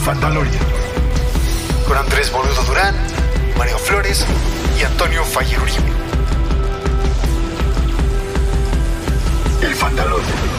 Fandalorian, con Andrés Boludo Durán, Mario Flores y Antonio Faller Uribe. El Fandalorian.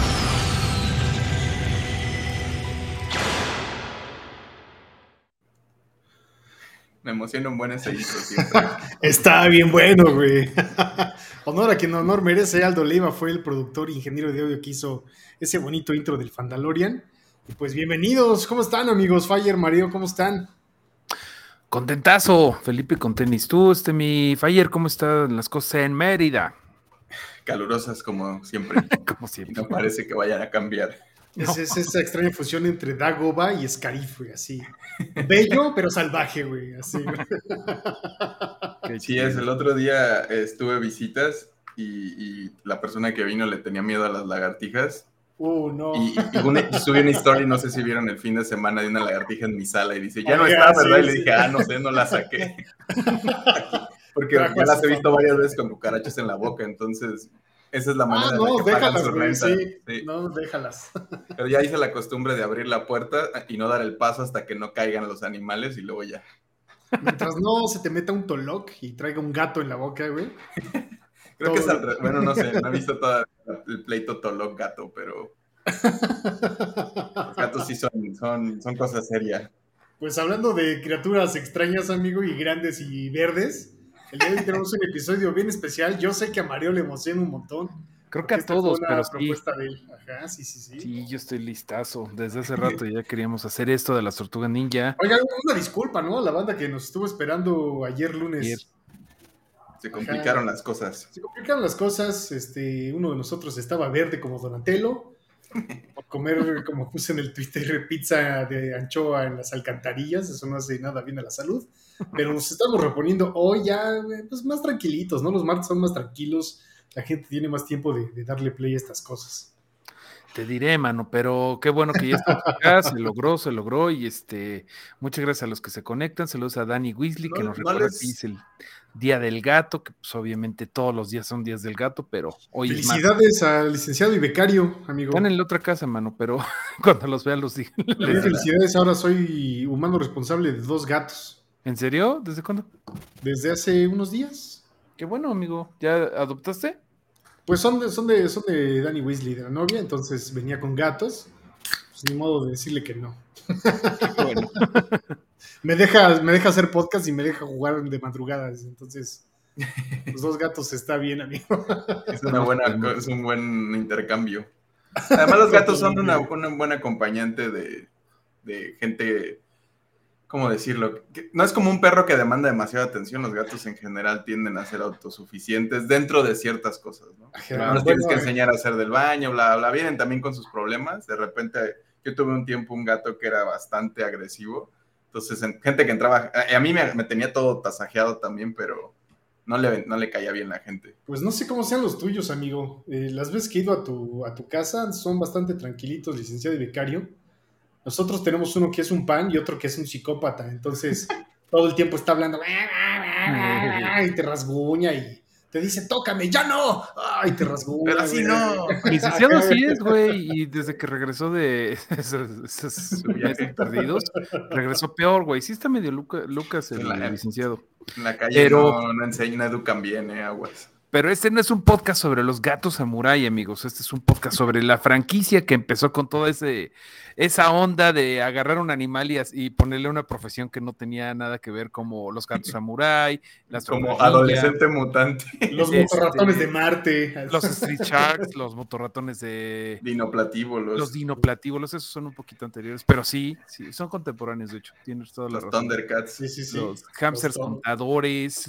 Me emociona un buen ese intro siempre. Está bien bueno, güey. Honor a quien honor merece. Aldo Leiva fue el productor e ingeniero de audio que hizo ese bonito intro del Fandalorian. Y pues bienvenidos. ¿Cómo están, amigos? Faller, Mario, ¿cómo están? Contentazo, Felipe con tenis. Tú, mi Faller, ¿cómo están las cosas en Mérida? Calurosas como siempre. Como siempre. No parece que vayan a cambiar. No. Es esa extraña fusión entre Dagoba y Scarif, güey, así. Bello, pero salvaje, güey, así. Sí, el otro día estuve visitas y la persona que vino le tenía miedo a las lagartijas. No. Y subí una historia, no sé si vieron el fin de semana, de una lagartija en mi sala y dice, ya no está, ¿verdad? Sí, y le dije, no sé, no la saqué. Porque ya las he visto varias veces con cucarachas en la boca, entonces esa es la manera en la que pagan su renta. Sí. No, déjalas. Pero ya hice la costumbre de abrir la puerta y no dar el paso hasta que no caigan los animales y luego ya. Mientras no se te meta un toloc y traiga un gato en la boca, güey. Creo que es al revés. Bueno, no sé, no he visto todo el pleito toloc gato, pero los gatos sí son cosas serias. Pues hablando de criaturas extrañas, amigo, y grandes y verdes, el día de hoy tenemos un episodio bien especial. Yo sé que a Mario le emociona un montón. Creo que a todos, pero sí. Propuesta de él. Ajá, sí. Sí, yo estoy listazo. Desde hace rato ya queríamos hacer esto de las tortugas ninja. Oigan, una disculpa, ¿no? La banda que nos estuvo esperando ayer lunes. Se complicaron las cosas. Se complicaron las cosas. Uno de nosotros estaba verde como Donatello. Por comer, como puse en el Twitter, pizza de anchoa en las alcantarillas. Eso no hace nada bien a la salud. Pero nos estamos reponiendo hoy ya, pues más tranquilitos, ¿no? Los martes son más tranquilos. La gente tiene más tiempo de darle play a estas cosas. Te diré, mano, pero qué bueno que ya estamos acá, se logró, y muchas gracias a los que se conectan, saludos a Dani Weasley, que nos recuerda que es el Día del Gato, que pues obviamente todos los días son días del gato, pero hoy felicidades al licenciado y becario, amigo. Están en la otra casa, mano, pero cuando los vean los digan. Felicidades, ahora soy humano responsable de 2 gatos. ¿En serio? ¿Desde cuándo? Desde hace unos días. Qué bueno, amigo, ¿ya adoptaste? Pues son de Dani Weasley, de la novia, entonces venía con gatos. Pues ni modo de decirle que no. Bueno. me deja hacer podcast y me deja jugar de madrugadas. Entonces, los 2 gatos está bien, amigo. Es un buen intercambio. Además, los gatos son una buena acompañante de gente. ¿Cómo decirlo? No es como un perro que demanda demasiada atención. Los gatos en general tienden a ser autosuficientes dentro de ciertas cosas, ¿no? No los tienes que enseñar a hacer del baño, bla, bla. Vienen también con sus problemas. De repente, yo tuve un tiempo un gato que era bastante agresivo. Entonces, gente que entraba... A mí me tenía todo tasajeado también, pero no le caía bien la gente. Pues no sé cómo sean los tuyos, amigo. Las veces que he ido a tu casa son bastante tranquilitos, licenciado y becario. Nosotros tenemos uno que es un pan y otro que es un psicópata, entonces todo el tiempo está hablando y te rasguña y te dice, tócame, ya no, y te rasguña. Pero así no. Licenciado sí es, güey, y desde que regresó de esos viajes perdidos, regresó peor, güey. Sí está medio Lucas el licenciado. En la calle no enseñan, no educan bien, aguas. Pero este no es un podcast sobre los gatos samurái, amigos. Este es un podcast sobre la franquicia que empezó con toda esa onda de agarrar un animal y ponerle una profesión que no tenía nada que ver, como los gatos samurái, como adolescente mutante, los motorratones de Marte, los Street Sharks, los motorratones de dinoplatívolos. Los dinoplatívolos, esos son un poquito anteriores, pero sí, son contemporáneos, de hecho. Tienes toda la razón. Los Thundercats. Sí. Los hamsters contadores,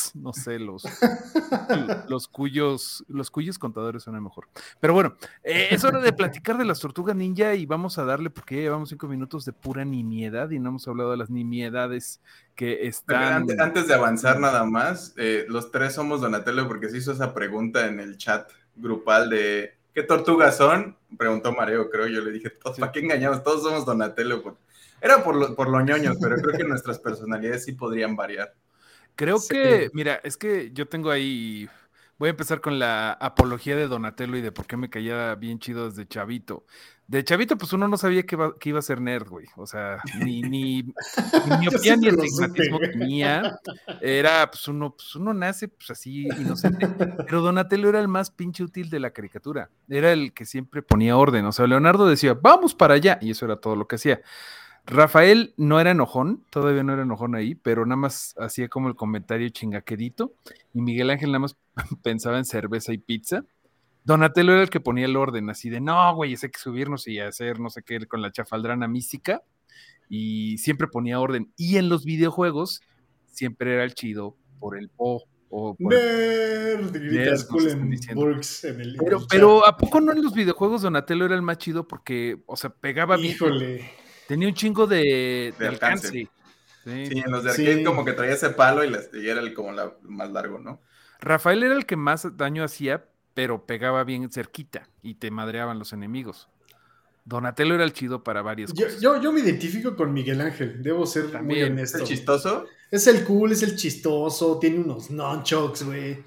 los cuyos contadores suenan mejor. Pero bueno, es hora de platicar de las tortugas ninja y vamos a darle, porque ya llevamos 5 minutos de pura nimiedad y no hemos hablado de las nimiedades que están... Antes de avanzar nada más, los 3 somos Donatello, porque se hizo esa pregunta en el chat grupal de ¿qué tortugas son? Preguntó Mareo, creo. Yo le dije, ¿para qué engañamos? Todos somos Donatello. Era por lo ñoños, pero creo que nuestras personalidades sí podrían variar. Creo que, mira, es que yo tengo ahí Voy a empezar con la apología de Donatello y de por qué me caía bien chido desde chavito. De chavito, pues uno no sabía que iba a ser nerd, güey. O sea, ni Yo miopía ni siempre lo supe, astigmatismo güey. tenía. Era, pues uno nace pues así inocente. Pero Donatello era el más pinche útil de la caricatura. Era el que siempre ponía orden. O sea, Leonardo decía, vamos para allá. Y eso era todo lo que hacía. Rafael no era enojón, todavía no era enojón ahí, pero nada más hacía como el comentario chingaquedito. Y Miguel Ángel nada más pensaba en cerveza y pizza. Donatello era el que ponía el orden, así de no, güey, hay que subirnos y hacer no sé qué con la chafaldrana mística. Y siempre ponía orden. Y en los videojuegos siempre era el chido por el O o por el Nerd, grita nerd, nos están Skull diciendo. Burks en el chat. Pero ¿a poco no en los videojuegos Donatello era el más chido? Porque, o sea, pegaba bien. Híjole. Tenía un chingo de alcance. alcance. Sí. Sí, en los de arcade Sí. como que traía ese palo y era el como más largo, ¿no? Rafael era el que más daño hacía, pero pegaba bien cerquita y te madreaban los enemigos. Donatello era el chido para varias cosas. Yo me identifico con Miguel Ángel, debo ser muy También. honesto. ¿Es el chistoso? Es el cool, es el chistoso, tiene unos nunchucks, güey.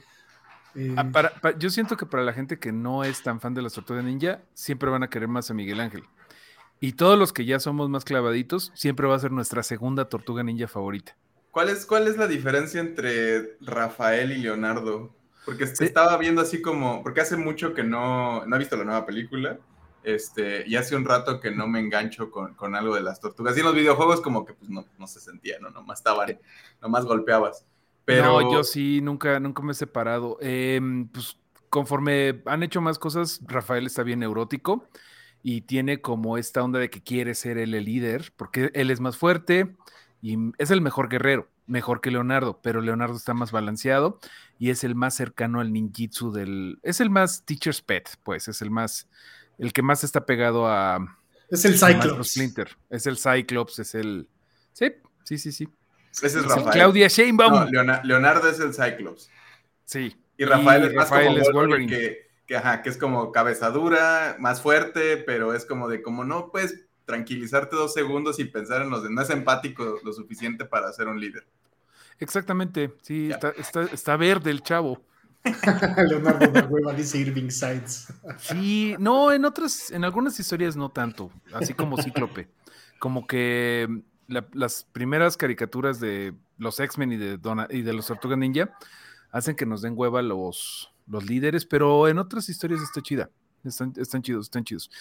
Yo siento que para la gente que no es tan fan de las Tortugas Ninja, siempre van a querer más a Miguel Ángel. Y todos los que ya somos más clavaditos, siempre va a ser nuestra segunda Tortuga Ninja favorita. ¿Cuál es la diferencia entre Rafael y Leonardo? Porque Sí. estaba viendo así como, porque hace mucho que no he visto la nueva película, y hace un rato que no me engancho con algo de las tortugas. Y en los videojuegos como que pues no se sentía, ¿no? Nomás golpeabas. Pero No, yo sí, nunca me he separado. Pues conforme han hecho más cosas, Rafael está bien neurótico y tiene como esta onda de que quiere ser él el líder, porque él es más fuerte y es el mejor guerrero, mejor que Leonardo, pero Leonardo está más balanceado y es el más cercano al ninjitsu es el más teacher's pet, pues, el que más está pegado es el Maestro Cyclops. Splinter, es el Cyclops, sí. ese es Es el Rafael. Claudia Sheinbaum. No, Leonardo es el Cyclops. Sí. Y Rafael es más como es Wolverine, que es como cabeza dura, más fuerte, pero es como de como no puedes tranquilizarte 2 segundos y pensar en los demás. No es empático lo suficiente para ser un líder. Exactamente, sí, está verde el chavo. Leonardo da Hueva dice Irving Sides. Sí, no, en algunas historias no tanto, así como Cíclope. Como que las primeras caricaturas de los X-Men y de los Tortugas Ninja hacen que nos den hueva los líderes, pero en otras historias está chida. Están chidos.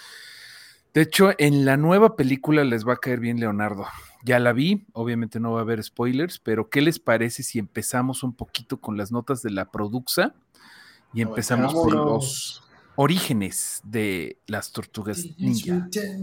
De hecho, en la nueva película les va a caer bien Leonardo. Ya la vi, obviamente no va a haber spoilers, pero ¿qué les parece si empezamos un poquito con las notas de la Produxa y empezamos con los orígenes de las Tortugas Ninja?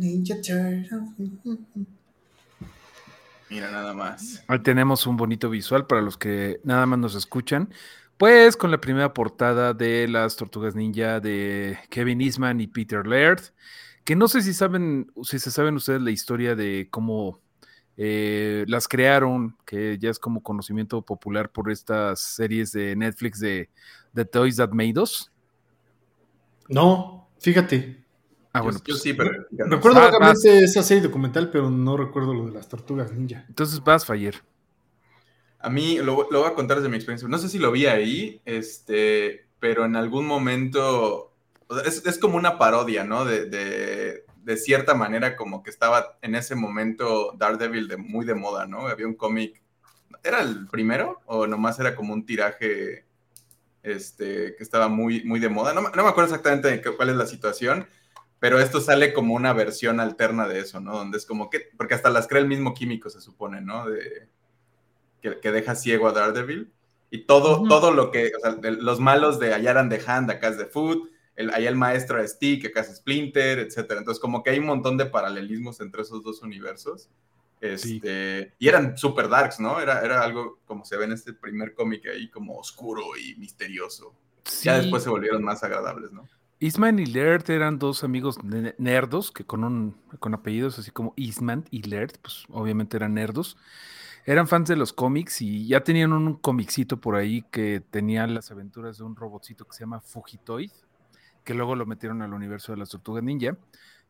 Mira, nada más. Ahí tenemos un bonito visual para los que nada más nos escuchan. Pues con la primera portada de las Tortugas Ninja de Kevin Eastman y Peter Laird, que no sé si se saben ustedes la historia de cómo las crearon, que ya es como conocimiento popular por estas series de Netflix de The Toys That Made Us. No, fíjate. Bueno, yo sí, pero recuerdo vagamente esa serie documental, pero no recuerdo lo de las Tortugas Ninja. Entonces vas, Fayer. A mí lo voy a contar desde mi experiencia. No sé si lo vi ahí, pero en algún momento es como una parodia, ¿no? De cierta manera, como que estaba en ese momento Daredevil muy de moda, ¿no? Había un cómic. ¿Era el primero? ¿O nomás era como un tiraje que estaba muy, muy de moda? No me acuerdo exactamente cuál es la situación, pero esto sale como una versión alterna de eso, ¿no? Donde es como que, porque hasta las crea el mismo químico, se supone, ¿no? Que deja ciego a Daredevil. Y todo lo que, o sea, los malos de allá eran de Hand, acá es de Foot, allá el maestro es Stick, acá es Splinter, etcétera. Entonces, como que hay un montón de paralelismos entre esos dos universos. Sí. Y eran super darks, ¿no? Era algo como se ve en este primer cómic ahí, como oscuro y misterioso. Sí. Ya después se volvieron más agradables, ¿no? Eastman y Laird eran dos amigos nerdos, que con apellidos así como Eastman y Laird, pues obviamente eran nerdos. Eran fans de los cómics y ya tenían un comicito por ahí que tenía las aventuras de un robotcito que se llama Fugitoid, que luego lo metieron al universo de las Tortugas Ninja.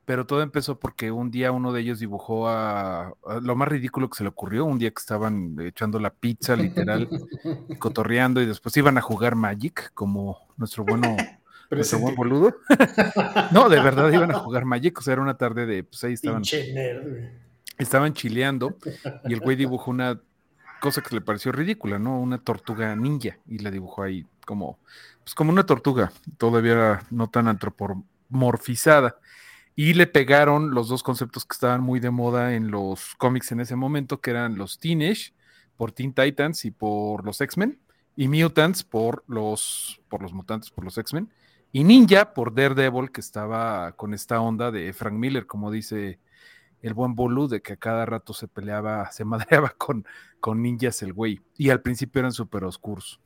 pero todo empezó porque un día uno de ellos dibujó a lo más ridículo que se le ocurrió, un día que estaban echando la pizza, literal, y cotorreando, y después iban a jugar Magic, como nuestro buen boludo. No, de verdad iban a jugar Magic, o sea, era una tarde de, pues ahí estaban chileando, y el güey dibujó una cosa que le pareció ridícula, ¿no? Una tortuga ninja, y la dibujó ahí como una tortuga, todavía no tan antropomorfizada. Y le pegaron los dos conceptos que estaban muy de moda en los cómics en ese momento, que eran los Teenage, por Teen Titans y por los X-Men, y Mutants por los mutantes, por los X-Men, y Ninja por Daredevil, que estaba con esta onda de Frank Miller, como dice el buen Bolu, de que a cada rato se peleaba, se madreaba con ninjas el güey, y al principio eran súper oscuros.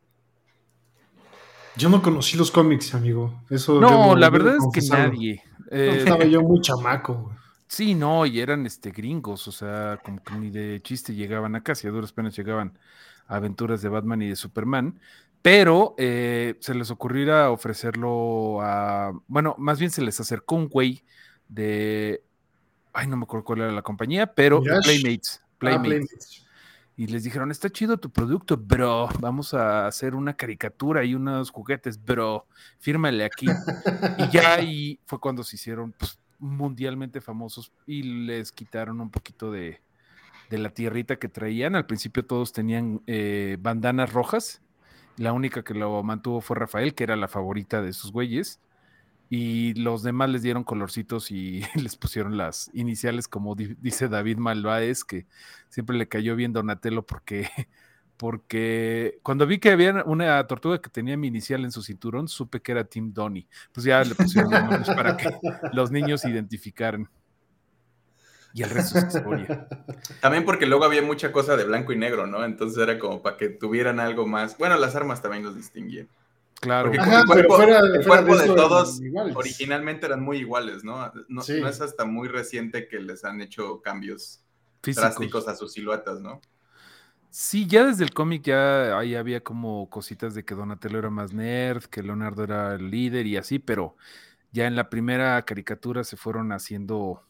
Yo no conocí los cómics, amigo. Eso no, la verdad es que nadie. Estaba yo muy chamaco. Sí, no, y eran gringos, o sea, como que ni de chiste llegaban acá, si a duras penas llegaban a aventuras de Batman y de Superman, pero se les ocurrió ir a ofrecerlo bueno, más bien se les acercó un güey de, no me acuerdo cuál era la compañía, pero Playmates. Y les dijeron, está chido tu producto, bro, vamos a hacer una caricatura y unos juguetes, bro, fírmale aquí. Y ya ahí fue cuando se hicieron mundialmente famosos y les quitaron un poquito de la tierrita que traían. Al principio todos tenían bandanas rojas, la única que lo mantuvo fue Rafael, que era la favorita de esos güeyes. Y los demás les dieron colorcitos y les pusieron las iniciales, como dice David Malváez, que siempre le cayó bien Donatello porque cuando vi que había una tortuga que tenía mi inicial en su cinturón, supe que era Team Donnie. Pues ya le pusieron los nombres para que los niños identificaran. Y el resto es historia. También porque luego había mucha cosa de blanco y negro, ¿no? Entonces era como para que tuvieran algo más. Bueno, las armas también los distinguían. Claro. Porque el cuerpo de todos originalmente eran muy iguales, ¿no? No es hasta muy reciente que les han hecho cambios drásticos a sus siluetas, ¿no? Sí, ya desde el cómic ya ahí había como cositas de que Donatello era más nerd, que Leonardo era el líder y así, pero ya en la primera caricatura se fueron haciendo,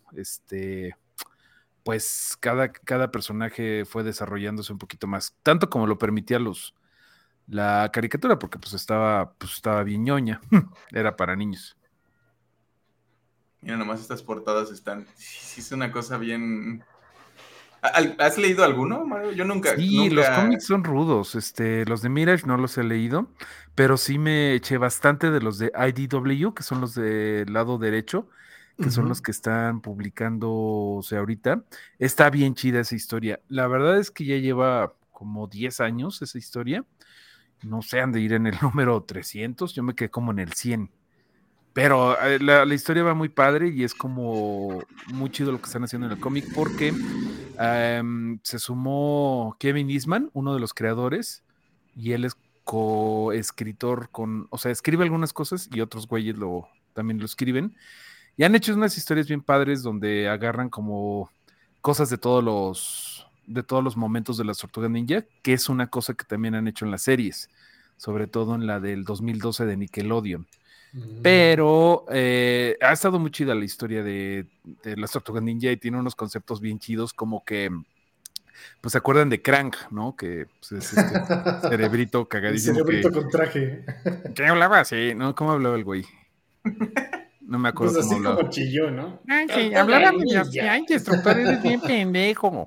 pues cada personaje fue desarrollándose un poquito más, tanto como lo permitía la caricatura, porque pues estaba bien ñoña, era para niños. Mira, nomás estas portadas están, sí es una cosa bien... ¿Has leído alguno, Mario? Yo nunca... Sí, los cómics son rudos, los de Mirage no los he leído, pero sí me eché bastante de los de IDW, que son los del lado derecho, que son los que están publicándose ahorita. Está bien chida esa historia. La verdad es que ya lleva como 10 años esa historia. No sé, han de ir en el número 300, yo me quedé como en el 100. Pero la historia va muy padre y es como muy chido lo que están haciendo en el cómic porque se sumó Kevin Eastman, uno de los creadores, y él es coescritor o sea, escribe algunas cosas y otros güeyes también lo escriben. Y han hecho unas historias bien padres donde agarran como cosas de todos los momentos de las Tortugas Ninja, que es una cosa que también han hecho en las series, sobre todo en la del 2012 de Nickelodeon. Pero ha estado muy chida la historia de las Tortugas Ninja y tiene unos conceptos bien chidos, como que pues se acuerdan de Krang, ¿no? Que pues, es cerebrito cagadísimo. El cerebrito con traje. ¿Qué hablaba así? ¿No? ¿Cómo hablaba el güey? No me acuerdo pues cómo hablaba. Como chilló, ¿no? Sí, hablaba muy así. Ay, instructor, eres bien pendejo.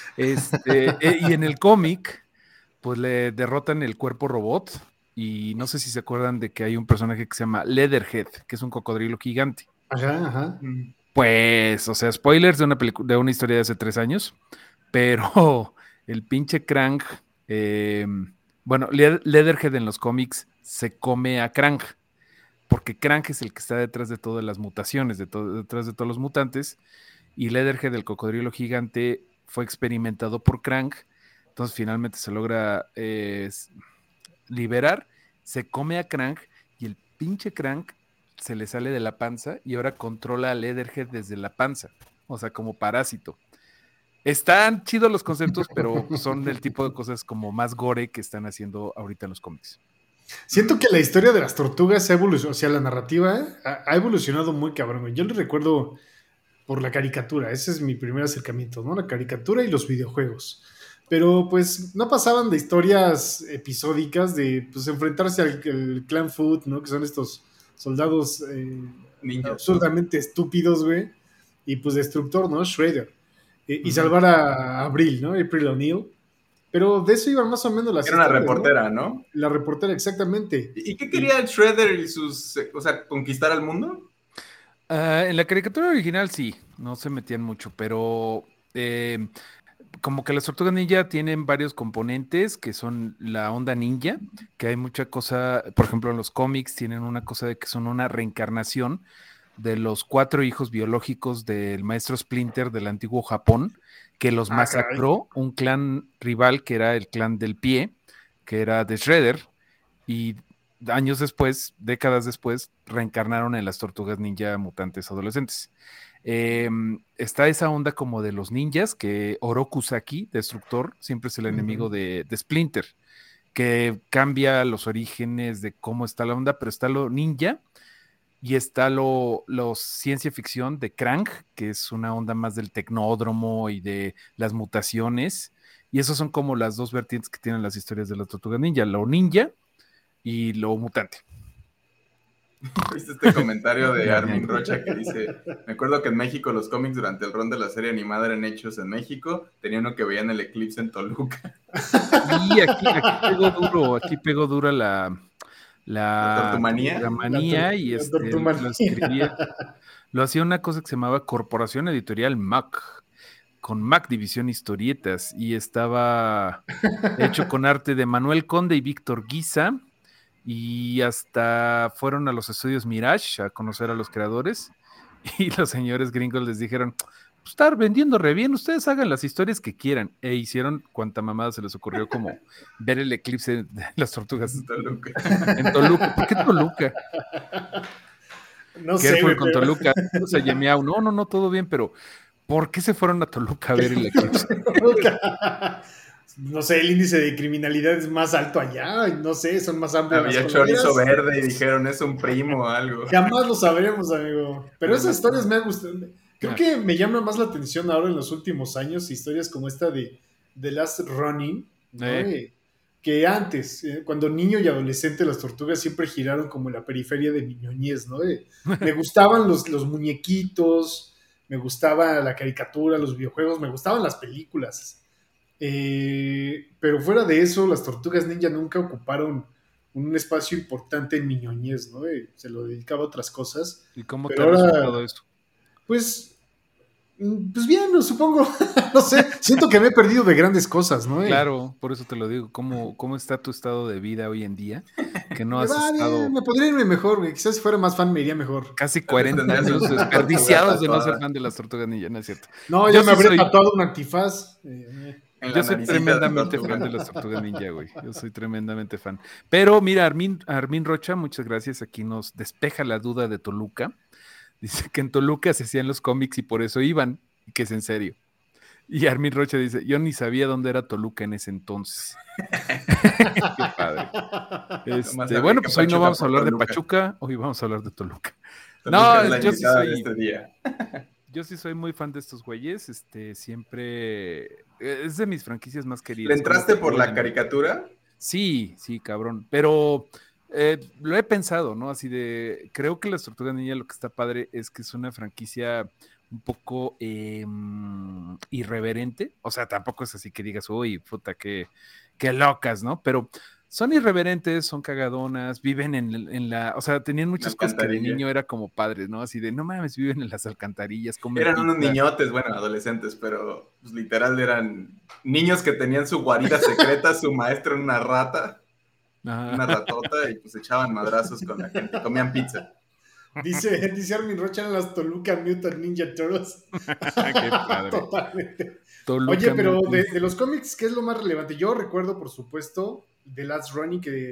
Y en el cómic, pues le derrotan el cuerpo robot. Y no sé si se acuerdan de que hay un personaje que se llama Leatherhead, que es un cocodrilo gigante. Ajá. Pues, o sea, spoilers de una historia de hace 3 años, pero el pinche Krang, bueno, Leatherhead en los cómics se come a Krang, porque Krang es el que está detrás de todas las mutaciones, detrás de todos los mutantes, y Leatherhead, el cocodrilo gigante, fue experimentado por Krang, entonces finalmente se logra liberar, se come a Krang y el pinche Krang se le sale de la panza y ahora controla a Leatherhead desde la panza, o sea, como parásito. Están chidos los conceptos, pero son del tipo de cosas como más gore que están haciendo ahorita en los cómics. Siento que la historia de las tortugas ha evolucionado, o sea, la narrativa ha evolucionado muy cabrón, güey. Yo le recuerdo por la caricatura, ese es mi primer acercamiento, ¿no? La caricatura y los videojuegos. Pero pues no pasaban de historias episódicas de pues enfrentarse al Clan Food, ¿no? Que son estos soldados Ninjas. absurdamente estúpidos, güey. Y pues Destructor, ¿no? Shredder. Y Ujú. salvar a Abril, ¿no? April O'Neil. Pero de eso iban más o menos las Era una historias, reportera, ¿no? La reportera, exactamente. ¿Y qué quería el Shredder y sus, o sea, conquistar al mundo? En la caricatura original sí, no se metían mucho, pero eh, como que las tortugas ninja tienen varios componentes que son la onda ninja, que hay mucha cosa, por ejemplo, en los cómics tienen una cosa de que son una reencarnación de los 4 hijos biológicos del maestro Splinter del antiguo Japón, que los masacró un clan rival que era el clan del pie, que era de Shredder, y años después, décadas después, reencarnaron en las tortugas ninja mutantes adolescentes. Está esa onda como de los ninjas, que Oroku Saki, Destructor, siempre es el enemigo de Splinter, que cambia los orígenes de cómo está la onda, pero está lo ninja y está lo ciencia ficción de Krang, que es una onda más del tecnódromo y de las mutaciones, y esos son como las dos vertientes que tienen las historias de las tortugas ninja, lo ninja y lo mutante. ¿Viste este comentario de Armin Rocha que dice: me acuerdo que en México los cómics durante el ron de la serie animada eran hechos en México, tenía uno que veían el eclipse en Toluca. Y aquí pegó duro la tortumanía. Y lo hacía una cosa que se llamaba Corporación Editorial MAC, con Mac División Historietas, y estaba hecho con arte de Manuel Conde y Víctor Guiza, y hasta fueron a los estudios Mirage a conocer a los creadores, y los señores gringos les dijeron: pues estar vendiendo re bien, ustedes hagan las historias que quieran, e hicieron cuanta mamada se les ocurrió, como ver el eclipse de las tortugas en Toluca. ¿Por qué Toluca? No ¿Qué sé, fue güey, con Toluca? O sea, no, todo bien, pero ¿por qué se fueron a Toluca a ver el eclipse? No sé, el índice de criminalidad es más alto allá, no sé, son más amplios. Había chorizo verde y dijeron: es un primo o algo. Jamás lo sabremos, amigo. Pero esas historias me han gustado. Creo que me llama más la atención ahora en los últimos años historias como esta de The Last Running, ¿no? Que antes, cuando niño y adolescente, las tortugas siempre giraron como en la periferia de mi ñoñez, ¿no? Me gustaban los muñequitos, me gustaba la caricatura, los videojuegos, me gustaban las películas. Pero fuera de eso, las tortugas ninja nunca ocuparon un espacio importante en mi ñoñez, ¿no? Se lo dedicaba a otras cosas. ¿Y cómo te ha resultado eso? Pues bien, supongo. No sé, siento que me he perdido de grandes cosas, ¿no? Claro, por eso te lo digo. ¿Cómo está tu estado de vida hoy en día? Que no has estado... Me podría irme mejor, güey. Quizás si fuera más fan me iría mejor. Casi 40 años desperdiciados de no ser fan de las tortugas ninja, ¿no es cierto? No, yo me habría tatuado un antifaz. Yo soy tremendamente fan de las tortugas ninja, güey. Yo soy tremendamente fan. Pero mira, Armin Rocha, muchas gracias. Aquí nos despeja la duda de Toluca. Dice que en Toluca se hacían los cómics y por eso iban, y que es en serio. Y Armin Rocha dice: yo ni sabía dónde era Toluca en ese entonces. Qué padre. Bueno, pues hoy no vamos a hablar de Pachuca, hoy vamos a hablar de Toluca. No, yo sí soy... este día. Yo sí soy muy fan de estos güeyes, siempre es de mis franquicias más queridas. ¿Le entraste por la caricatura? Sí, cabrón, pero lo he pensado, ¿no? Así de, creo que las Tortugas Ninja lo que está padre es que es una franquicia un poco irreverente, o sea, tampoco es así que digas: uy, puta, qué locas, ¿no? Pero son irreverentes, son cagadonas, viven en la, o sea, tenían muchas cosas que de niño era como padres, ¿no? Así de, no mames, viven en las alcantarillas. Eran unos niñotes, bueno, adolescentes, pero pues, literal eran niños que tenían su guarida secreta, su maestro en una rata, una ratota, y pues echaban madrazos con la gente, comían pizza. Dice Armin Rocha, en las Toluca Mutant Ninja Turtles. Qué padre. Totalmente. Toluca. Oye, pero de los cómics, ¿qué es lo más relevante? Yo recuerdo, por supuesto, The Last Running, que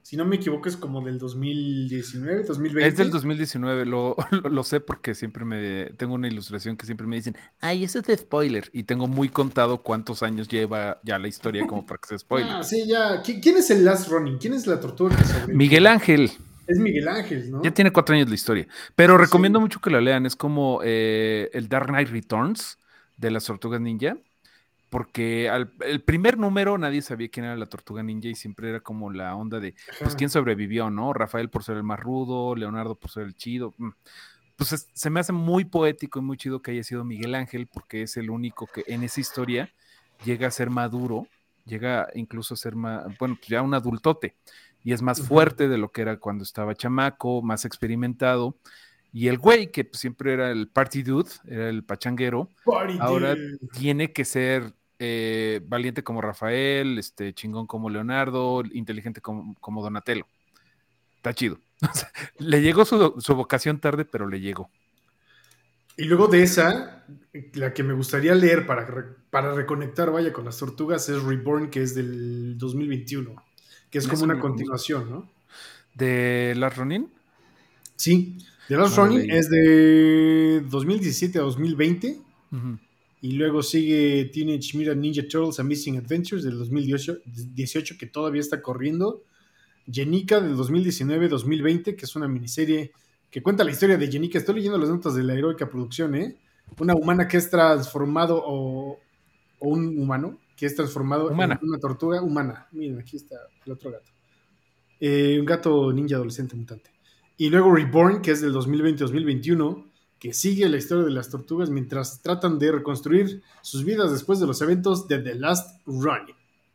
Si no me equivoco, es como del 2019, 2020. Es del 2019, lo sé porque siempre tengo una ilustración que siempre me dicen, ay, eso es de spoiler, y tengo muy contado cuántos años lleva ya la historia como para que sea spoiler. Sí, ya. ¿Quién es el Last Running? ¿Quién es la tortuga que sobrevive? Miguel Ángel. Es Miguel Ángel, ¿no? Ya tiene 4 años la historia, pero recomiendo mucho que la lean, es como el Dark Knight Returns de las Tortugas Ninja. Porque el primer número nadie sabía quién era la Tortuga Ninja y siempre era como la onda de, pues, quién sobrevivió, ¿no? Rafael por ser el más rudo, Leonardo por ser el chido. Pues se me hace muy poético y muy chido que haya sido Miguel Ángel, porque es el único que en esa historia llega a ser maduro, llega incluso a ser bueno, pues ya un adultote, y es más fuerte de lo que era cuando estaba chamaco, más experimentado. Y el güey, que pues siempre era el party dude, era el pachanguero, ahora tiene que ser valiente como Rafael, chingón como Leonardo, inteligente como Donatello. Está chido. Le llegó su vocación tarde, pero le llegó. Y luego de esa, la que me gustaría leer para reconectar, vaya, con las tortugas es Reborn, que es del 2021, que es como una continuación, ¿no? ¿De Last Ronin? Sí, The Last Running es de 2017 a 2020. Y luego sigue Teenage Mutant Ninja Turtles Amazing Adventures del 2018, que todavía está corriendo. Jenica del 2019-2020, que es una miniserie que cuenta la historia de Jenica. Estoy leyendo las notas de la heroica producción, ¿eh? Una humana que es transformado o un humano que es transformado en una tortuga humana. Miren, aquí está el otro gato. Un gato ninja adolescente mutante. Y luego Reborn, que es del 2020-2021, que sigue la historia de las tortugas mientras tratan de reconstruir sus vidas después de los eventos de The Last Run.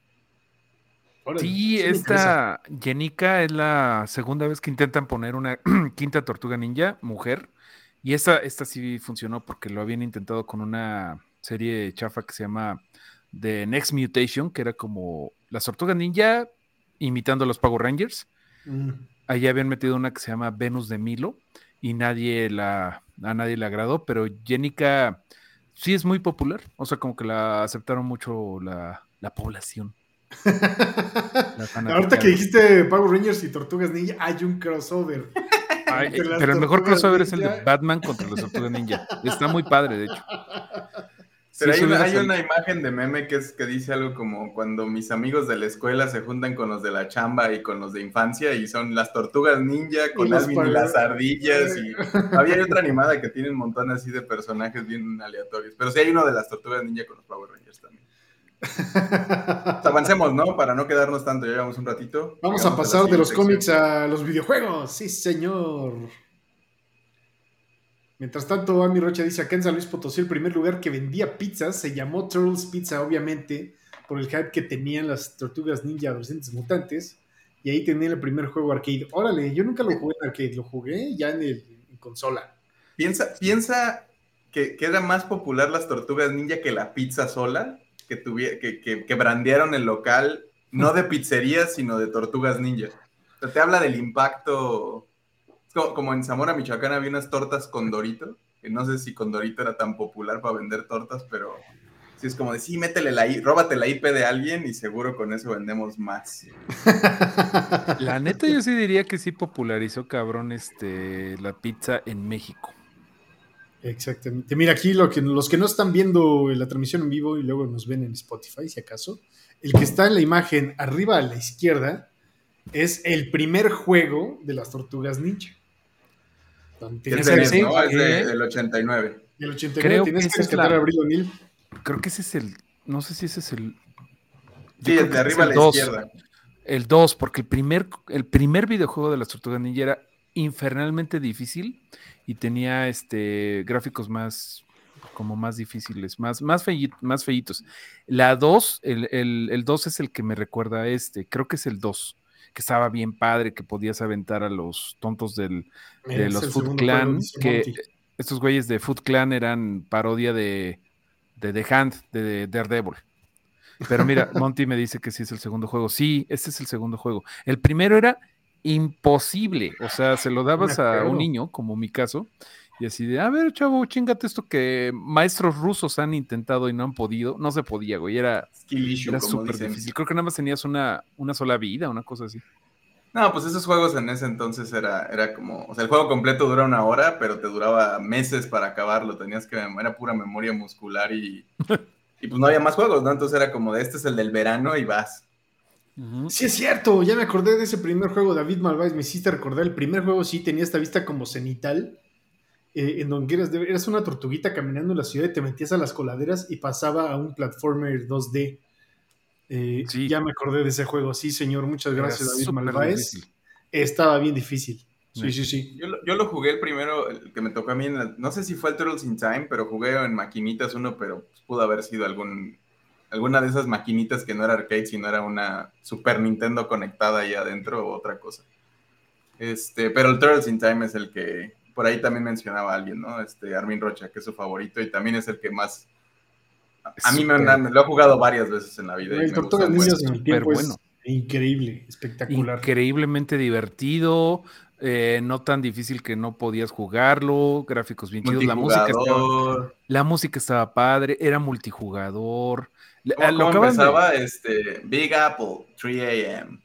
Sí, esta Jenica es la segunda vez que intentan poner una quinta tortuga ninja, mujer, y esta sí funcionó porque lo habían intentado con una serie chafa que se llama The Next Mutation, que era como las tortugas ninja imitando a los Power Rangers. Allí habían metido una que se llama Venus de Milo y a nadie le agradó, pero Jenica sí es muy popular, o sea, como que la aceptaron mucho la población. Ahorita que dijiste Power Rangers y Tortugas Ninja, hay un crossover. Pero el mejor crossover es el de Batman contra las Tortugas Ninja. Está muy padre, de hecho. Pero sí, hay una imagen de meme que dice algo como cuando mis amigos de la escuela se juntan con los de la chamba y con los de infancia y son las Tortugas Ninja con Alvin y las ardillas y había otra animada que tiene un montón así de personajes bien aleatorios, pero sí hay uno de las Tortugas Ninja con los Power Rangers también. Avancemos, ¿no? Para no quedarnos tanto, ya llevamos un ratito. Vamos a pasar de los cómics a los videojuegos, sí señor. Mientras tanto, Ami Rocha dice, acá en San Luis Potosí el primer lugar que vendía pizzas se llamó Turtles Pizza, obviamente, por el hype que tenían las Tortugas Ninja Adolescentes Mutantes, y ahí tenían el primer juego arcade. Órale, yo nunca lo jugué en arcade, lo jugué ya en consola. Piensa que era más popular las Tortugas Ninja que la pizza sola, que brandearon el local, no de pizzerías, sino de Tortugas Ninja. O sea, te habla del impacto... Como en Zamora, Michoacán, había unas tortas con Dorito, que no sé si con Dorito era tan popular para vender tortas, pero sí es como de, sí, róbate la IP de alguien y seguro con eso vendemos más. La neta yo sí diría que sí popularizó, cabrón, la pizza en México. Exactamente. Mira, aquí los que no están viendo la transmisión en vivo y luego nos ven en Spotify, si acaso, el que está en la imagen arriba a la izquierda es el primer juego de las Tortugas Ninja. Es del 89. Del 89, tienes que rescatar a Abril O'Neil. Creo que ese es no sé si ese es el... Sí, el de arriba a la izquierda. El 2, porque el primer videojuego de las Tortugas Ninja era infernalmente difícil y tenía gráficos más difíciles, más feitos. La 2, el 2 es el que me recuerda a creo que es el 2, que estaba bien padre, que podías aventar a los tontos de los Foot Clan, que estos güeyes de Foot Clan eran parodia de The Hand, de Daredevil. Pero mira, Monty me dice que sí es el segundo juego. Sí, este es el segundo juego. El primero era imposible, o sea, se lo dabas a un niño, como mi caso, y así de, a ver, chavo, chingate esto que maestros rusos han intentado y no han podido. No se podía, güey, era súper difícil. Creo que nada más tenías una sola vida, una cosa así. No, pues esos juegos en ese entonces era como, o sea, el juego completo dura 1 hora, pero te duraba meses para acabarlo, era pura memoria muscular y pues no había más juegos, ¿no? Entonces era como este es el del verano y vas. Sí, es cierto, ya me acordé de ese primer juego, David Malváez, me hiciste recordar, el primer juego sí tenía esta vista como cenital, en donde eras una tortuguita caminando en la ciudad y te metías a las coladeras y pasaba a un platformer 2D. Sí. Ya me acordé de ese juego, sí señor, muchas gracias David Malváez. Difícil. Estaba bien difícil. Sí. Yo lo jugué el primero, el que me tocó a mí, no sé si fue el Turtles in Time, pero jugué en maquinitas uno, pero pues, pudo haber sido alguna de esas maquinitas que no era arcade, sino era una Super Nintendo conectada ahí adentro o otra cosa. Pero el Turtles in Time es el que, por ahí también mencionaba alguien, ¿no? Armin Rocha, que es su favorito y también es el que más... A mí me lo he jugado varias veces en la vida. El Tortugas Ninjas en el tiempo es increíble, espectacular. Increíblemente divertido, no tan difícil que no podías jugarlo, gráficos bien chidos, la música estaba padre, era multijugador. ¿Cómo empezaba? Big Apple, 3 a.m.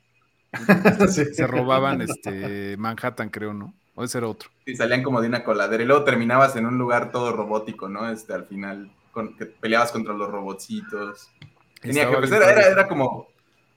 Se robaban Manhattan, creo, ¿no? O ese era otro. Sí, salían como de una coladera y luego terminabas en un lugar todo robótico, ¿no? Al final, que peleabas contra los robotcitos. Era como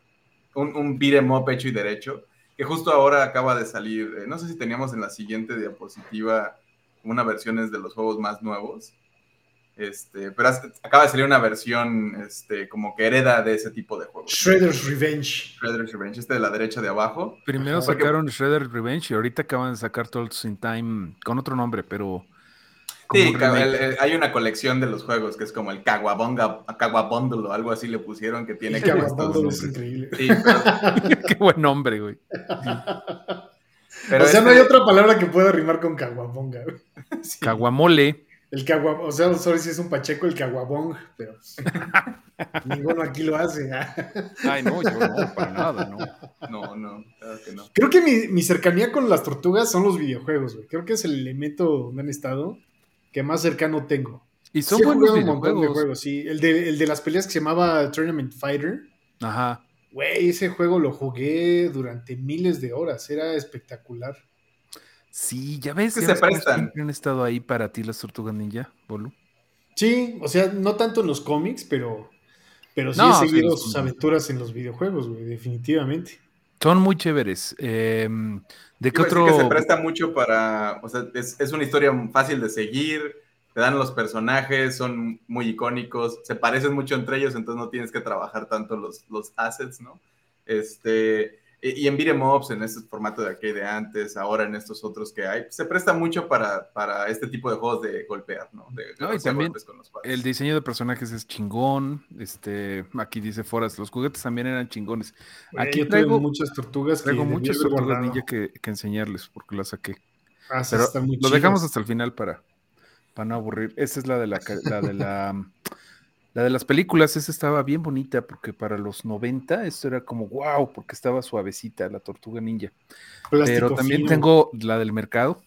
un beat 'em up hecho y derecho, que justo ahora acaba de salir, no sé si teníamos en la siguiente diapositiva una versión de los juegos más nuevos, pero acaba de salir una versión como que hereda de ese tipo de juegos. Shredder's Revenge, de la derecha de abajo. Primero sacaron Shredder's Revenge y ahorita acaban de sacar Turtles in Time con otro nombre, pero... Sí, hay una colección de los juegos que es como el Caguabundle o algo así le pusieron, que tiene que Caguabundle es increíble. Sí, qué buen nombre, güey. Sí. Pero o sea, no hay otra palabra que pueda rimar con caguabonga. Sí. Caguamole. O sea, sorry si es un pacheco el caguabong, pero ninguno aquí lo hace. Ay, no, yo no, para nada, no. No, claro que no. Creo que mi cercanía con las tortugas son los videojuegos, güey. Creo que es el elemento donde han estado que más cercano tengo. Y son buenos videojuegos. Un montón de juegos, sí. El de las peleas que se llamaba Tournament Fighter. Ajá. Güey, ese juego lo jugué durante miles de horas. Era espectacular. Sí, ya ves que se prestan. Siempre han estado ahí para ti las Tortugas Ninja, Bolu. Sí, o sea, no tanto en los cómics, pero sí he seguido sus aventuras en los videojuegos, güey, definitivamente. Son muy chéveres. ¿De qué otro? Que se presta mucho para, o sea, es una historia fácil de seguir, te dan los personajes, son muy icónicos, se parecen mucho entre ellos, entonces no tienes que trabajar tanto los assets, ¿no? Y en beat 'em ups, en este formato de arcade de antes, ahora en estos otros que hay, se presta mucho para este tipo de juegos de golpear, ¿no? Y también con los el diseño de personajes es chingón. Aquí dice Forrest, los juguetes también eran chingones. Aquí traigo muchas tortugas. Traigo muchas tortugas ninja que enseñarles porque las saqué. Pero lo dejamos hasta el final para no aburrir. Esa es la de la de las películas. Esa estaba bien bonita porque para los 90 esto era como wow, porque estaba suavecita la tortuga ninja. Pero también tengo la del mercado.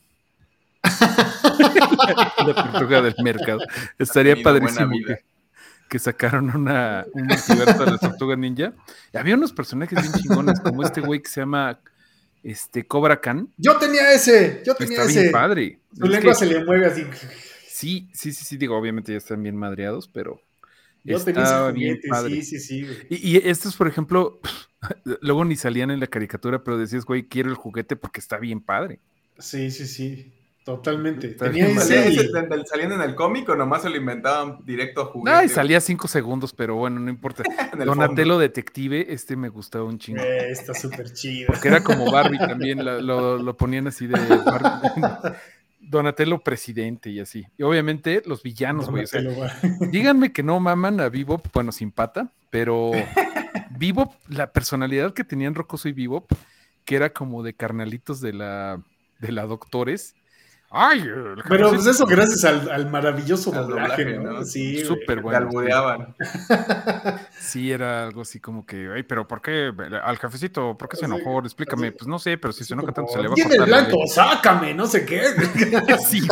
la tortuga del mercado. Estaría padrísimo que sacaron un multiverso de la tortuga ninja. Y había unos personajes bien chingones como este güey que se llama Cobra Khan. Yo tenía ese. Está bien padre. Su lengua se le mueve así. Sí, digo, obviamente ya están bien madreados, pero yo estaba bien padre. Sí. Y estos, por ejemplo, luego ni salían en la caricatura, pero decías, güey, quiero el juguete porque está bien padre. Sí. Totalmente. ¿Salían en el cómic o nomás se lo inventaban directo a juguete? Y salía 5 segundos, pero bueno, no importa. Donatello Detective, me gustaba un chingo. Está súper chido. Porque era como Barbie también, lo ponían así de Barbie. Donatello presidente y así. Y obviamente los villanos, güey. O sea, díganme que no maman a Bebop, bueno, sin pata, pero Bebop, la personalidad que tenían Rocoso y Bebop, que era como de carnalitos de la Doctores. Ay, pero pues eso gracias al maravilloso doblaje, ¿no? Sí, súper bueno. Albureaban. Sí, era algo así como que, ay, pero ¿por qué? Al jefecito, ¿por qué se enojó? Explícame. Pues no sé, pero si se enoja tanto se le va a cortar. Tiene el blanco, sácame, no sé qué. Sí,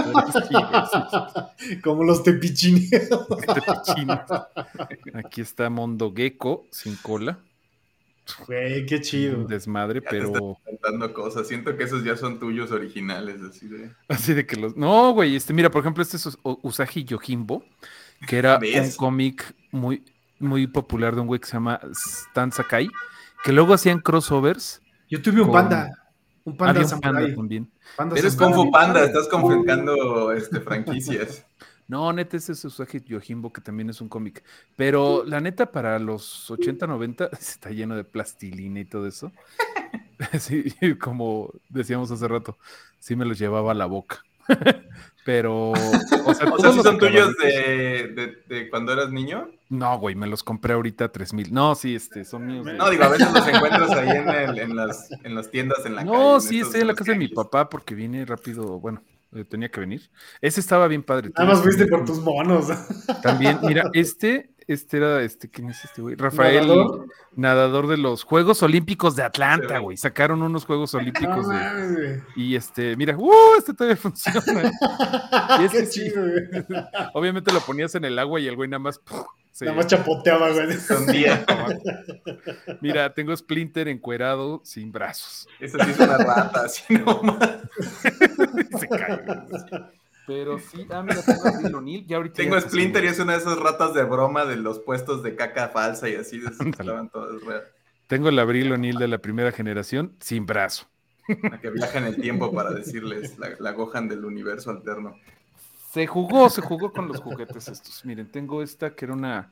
como los tepichineos. Aquí está Mondo Gecko sin cola. Güey, qué chido. Un desmadre, Ya pero... te estás inventando cosas. Siento que esos ya son tuyos originales, así de... Así de que los... No, güey, mira, por ejemplo, este es Usagi Yojimbo, que era un ¿Ves? cómic muy, muy popular de un güey que se llama Stan Sakai, que luego hacían crossovers. Yo tuve un con- panda. Un panda Había un samurai. panda también. Panda Eres samurai. Kung Fu Panda, estás confrontando franquicias. No, neta, ese es Usagi Yojimbo, que también es un cómic. Pero la neta, para los 80, 90, está lleno de plastilina y todo eso. Sí, como decíamos hace rato, sí me los llevaba a la boca. Pero, o sea, O sea, todos ¿sí los son tuyos acabaditos- de cuando eras niño? No, güey, me los compré ahorita a 3,000. No, sí, son míos. No, digo, a veces los encuentras ahí en las tiendas en la calle. No, en sí, estos estoy en la los casa de mi tianguis. papá porque vine rápido, bueno, tenía que venir. Ese estaba bien padre. Nada más Tiene fuiste por como- tus monos. También, mira, era, ¿quién es este güey? Rafael, Nadador. nadador de los Juegos Olímpicos de Se Atlanta, ve. güey. Sacaron unos Juegos No Olímpicos de... mames, güey. Y mira, este todavía funciona. Y Qué sí, chido, güey. obviamente lo ponías en el agua y el güey nada más... se- Nada más chapoteaba, güey. Un día. Mira, tengo Splinter encuerado sin brazos. Esa sí es una rata, así nomás. Se cae, güey. Pero sí, mira, tengo a Abril O'Neil. Ya ahorita Tengo ya te Splinter y sigo. es una de esas ratas de broma de los puestos de caca falsa y así. Estaban todas reales. Tengo el Abril O'Neil de la primera generación sin brazo. La que viaja en el tiempo para decirles la Gohan del universo alterno. Se jugó con los juguetes estos. Miren, tengo esta que era una...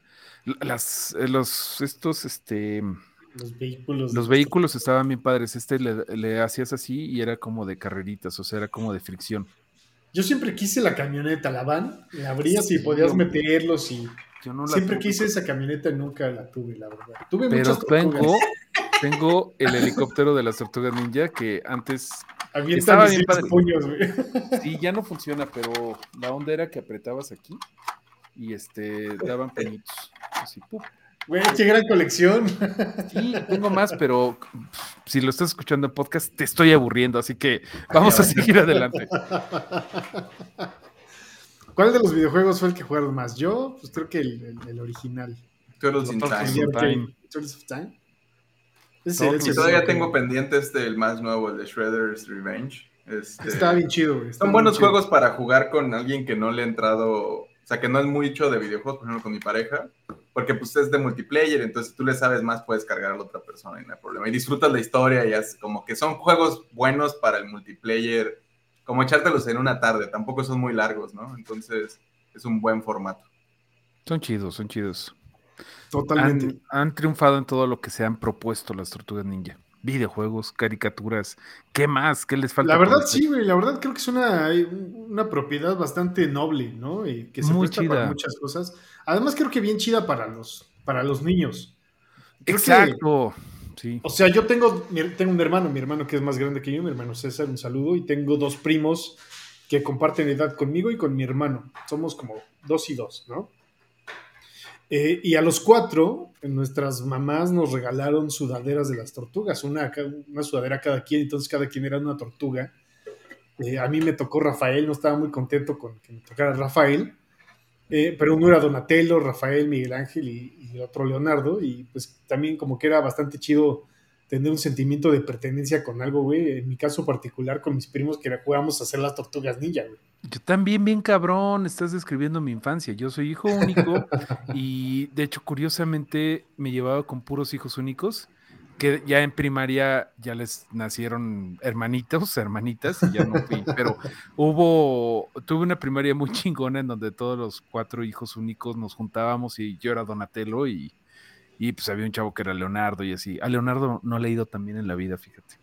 Los vehículos. Los vehículos estaban bien padres. Le hacías así y era como de carreritas, o sea, era como de fricción. Yo siempre quise la camioneta, la van, la abrías y Sí, podías hombre. meterlos y Yo no la siempre tuve, quise esa camioneta y nunca la tuve, la verdad. Tuve pero muchas tortugas. tengo el helicóptero de las tortugas ninja que antes Avientan estaba bien misiles padre. puños, güey. Sí, ya no funciona, pero la onda era que apretabas aquí y daban peñitos. Así, ¡pum! Güey, qué gran colección. Sí, tengo más, pero si lo estás escuchando en podcast, te estoy aburriendo, así que vamos a seguir adelante. ¿Cuál de los videojuegos fue el que jugaron más? Yo, pues creo que el original. Turtles in Turtles Time. in Time. Turtles of Time. Ese Turtles. Y todavía tengo pendiente el más nuevo, el de Shredder's Revenge. Está bien chido, güey. Son buenos juegos para jugar con alguien que no le ha entrado, o sea, que no es mucho de videojuegos, por ejemplo, con mi pareja, porque pues es de multiplayer, entonces tú le sabes más, puedes cargar a la otra persona y no hay problema. Y disfrutas la historia y es como que son juegos buenos para el multiplayer, como echártelos en una tarde, tampoco son muy largos, ¿no? Entonces es un buen formato. Son chidos, son chidos. Totalmente. Han triunfado en todo lo que se han propuesto las Tortugas Ninja. Videojuegos, caricaturas, ¿qué más? ¿Qué les falta? La verdad, por hacer? sí, güey. La verdad creo que es una propiedad bastante noble, ¿no? Y que se Muy presta chida. para muchas cosas. Además, creo que bien chida para los niños. Creo que, Exacto. Sí. o sea, yo tengo un hermano, mi hermano que es más grande que yo, mi hermano César, un saludo, y tengo dos primos que comparten edad conmigo y con mi hermano. Somos como 2 y 2, ¿no? Y a los 4, nuestras mamás nos regalaron sudaderas de las tortugas, una sudadera cada quien, entonces cada quien era una tortuga. A mí me tocó Rafael, no estaba muy contento con que me tocara Rafael, pero uno era Donatello, Rafael, Miguel Ángel y otro Leonardo, y pues también como que era bastante chido tener un sentimiento de pertenencia con algo, güey. En mi caso particular con mis primos que jugábamos a hacer las tortugas ninja, güey. Yo también, bien cabrón, estás describiendo mi infancia. Yo soy hijo único y de hecho, curiosamente, me llevaba con puros hijos únicos, que ya en primaria ya les nacieron hermanitos, hermanitas, y ya no fui. Pero tuve una primaria muy chingona en donde todos los 4 hijos únicos nos juntábamos y yo era Donatello y pues había un chavo que era Leonardo y así. A Leonardo no le he ido tan bien en la vida, fíjate.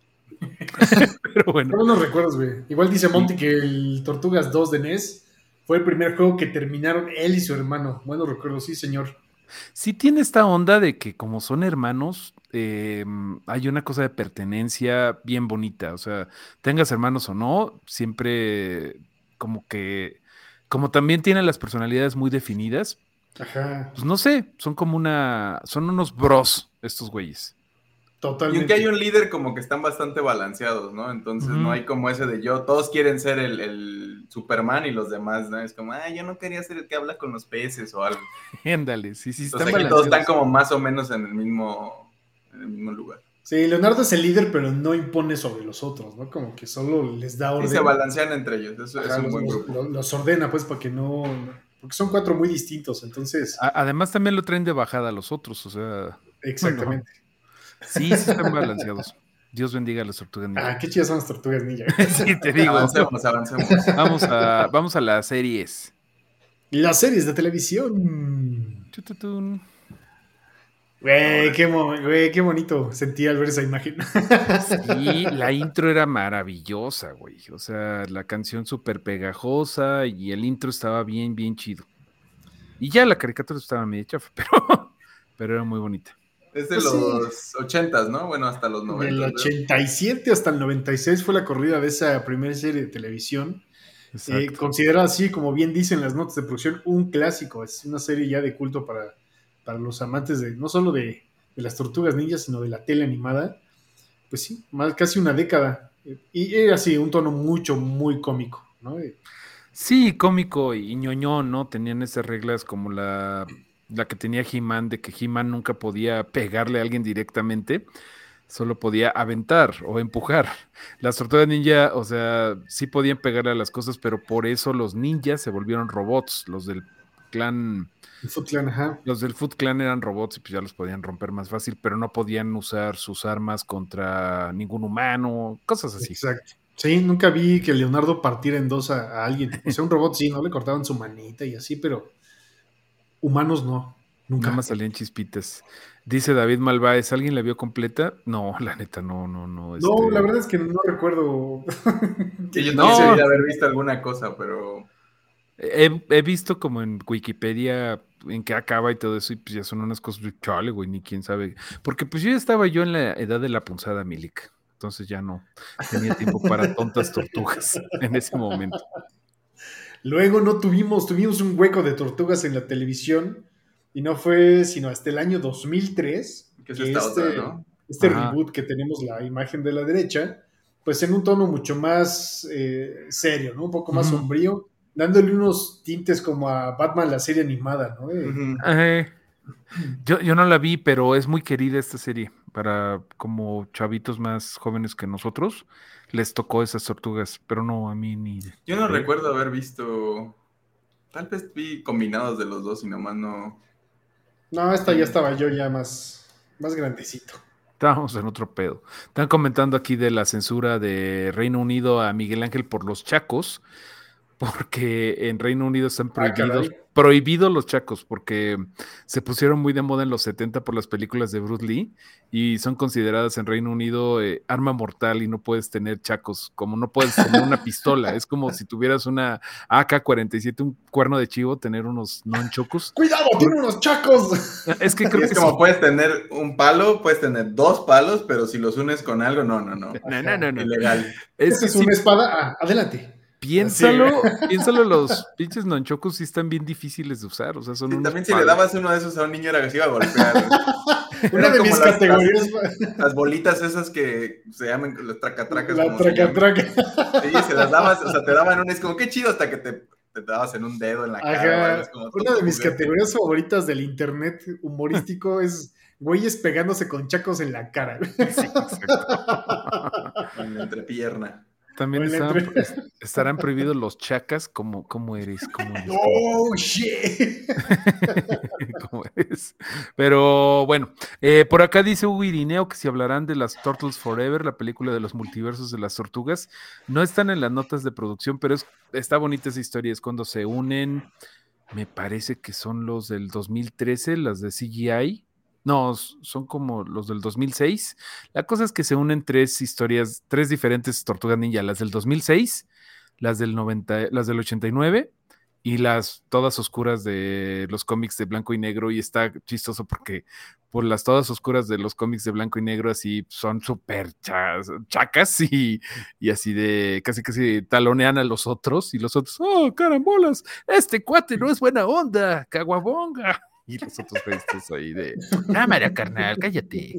Pero bueno. ¿Cómo nos recuerdas, güey? Igual dice Monty que el Tortugas 2 de NES fue el primer juego que terminaron él y su hermano. Bueno, recuerdo, sí, señor. Sí tiene esta onda de que como son hermanos, hay una cosa de pertenencia bien bonita. O sea, tengas hermanos o no, siempre como también tienen las personalidades muy definidas, Ajá, pues no sé, son unos bros estos güeyes. Y totalmente. aunque hay un líder como que están bastante balanceados, ¿no? Entonces no hay como ese de todos quieren ser el Superman y los demás, ¿no? Es como, yo no quería ser el que habla con los peces o algo. Ándale, sí, Entonces están aquí todos balanceados. están como más o menos en el mismo en el mismo lugar. Sí, Leonardo es el líder, pero no impone sobre los otros, ¿no? Como que solo les da orden. Y se balancean entre ellos, eso es un buen grupo. Los ordena, pues, para que no... Porque son 4 muy distintos, entonces... Además también lo traen de bajada a los otros, o sea... Exactamente. Bueno, sí están balanceados. Dios bendiga a las tortugas ninja. Ah, qué chidas son las tortugas ninja. Sí, te digo. Avancemos. Vamos a las series. Las series de televisión. Chututun. Güey, qué bonito sentí al ver esa imagen. Sí, la intro era maravillosa, güey. O sea, la canción súper pegajosa y el intro estaba bien, bien chido. Y ya la caricatura estaba medio chafa, pero era muy bonita. Es de los 80s, ¿no? Bueno, hasta los 90. Del 87 hasta el 96 fue la corrida de esa primera serie de televisión. Considerada así, como bien dicen las notas de producción, un clásico. Es una serie ya de culto para los amantes de no solo de las tortugas ninjas, sino de la tele animada. Pues sí, casi una década. Y era así, un tono muy cómico, ¿no? Sí, cómico y ñoñón, ¿no? Tenían esas reglas como la que tenía He-Man, de que He-Man nunca podía pegarle a alguien directamente, solo podía aventar o empujar. Las tortugas ninja, o sea, sí podían pegarle a las cosas, pero por eso los ninjas se volvieron robots. Los del clan... Foot Clan, ajá. Los del Foot Clan eran robots y pues ya los podían romper más fácil, pero no podían usar sus armas contra ningún humano, cosas así. Exacto. Sí, nunca vi que Leonardo partiera en dos a alguien. O sea, un robot sí, ¿no? Le cortaban su manita y así, pero humanos no. Nunca. Nada más salían chispitas. Dice David Malváez, ¿alguien la vio completa? No, la neta, no. No, la verdad es que no recuerdo. Sí, yo no sé haber visto alguna cosa, pero... He visto como en Wikipedia en qué acaba y todo eso, y pues ya son unas cosas, chale, güey, ni quién sabe. Porque pues yo estaba en la edad de la punzada Milik, entonces ya no tenía tiempo para tontas tortugas en ese momento. Luego no tuvimos un hueco de tortugas en la televisión, y no fue sino hasta el año 2003 que es esta otra, ¿no? Este reboot que tenemos la imagen de la derecha, pues en un tono mucho más serio, ¿no? Un poco más sombrío, dándole unos tintes como a Batman, la serie animada, ¿no? Yo no la vi, pero es muy querida esta serie para como chavitos más jóvenes que nosotros. Les tocó esas tortugas, pero no a mí ni... Yo no recuerdo haber visto... Tal vez vi combinados de los dos y nomás no... No, esta ya estaba yo ya más grandecito. Estábamos en otro pedo. Están comentando aquí de la censura de Reino Unido a Miguel Ángel por los chacos, porque en Reino Unido están prohibidos los chacos, porque se pusieron muy de moda en los 70 por las películas de Bruce Lee y son consideradas en Reino Unido arma mortal y no puedes tener chacos, como no puedes tener una pistola. Es como si tuvieras una AK-47, un cuerno de chivo, tener unos nunchucks. ¡Cuidado, tiene unos chacos! Es que creo que es como puedes tener un palo, puedes tener 2 palos, pero si los unes con algo, no. No. Ilegal. ¿Es una espada? Adelante. Piénsalo, los pinches nunchucks sí están bien difíciles de usar, o sea, son unos también si le dabas uno de esos a un niño era que se iba a golpear. Una de mis categorías. Las bolitas esas que se llaman los tracatracas. La tracatraca. Sí, se las dabas, o sea, te daban una, es como qué chido hasta que te dabas en un dedo en la cara. Ajá. Una de mis categorías favoritas del internet humorístico es güeyes pegándose con chacos en la cara. Sí, exacto. En la entrepierna. También estarán prohibidos los chacas. ¿Cómo eres? ¡Oh, shit! ¿Cómo eres? Pero bueno, por acá dice Hugo Irineo que si hablarán de las Turtles Forever, la película de los multiversos de las tortugas, no están en las notas de producción, pero está bonita esa historia. Es cuando se unen, me parece que son los del 2013, las de CGI. No, son como los del 2006. La cosa es que se unen 3 historias, 3 diferentes Tortugas Ninja, las del 2006, las del 90, las del 89 y las todas oscuras de los cómics de blanco y negro. Y está chistoso porque por las todas oscuras de los cómics de blanco y negro así son súper chacas y así de casi talonean a los otros y los otros, ¡oh, carambolas! Este cuate no es buena onda, caguabonga. Y los otros gestos ahí de cámara, carnal, cállate.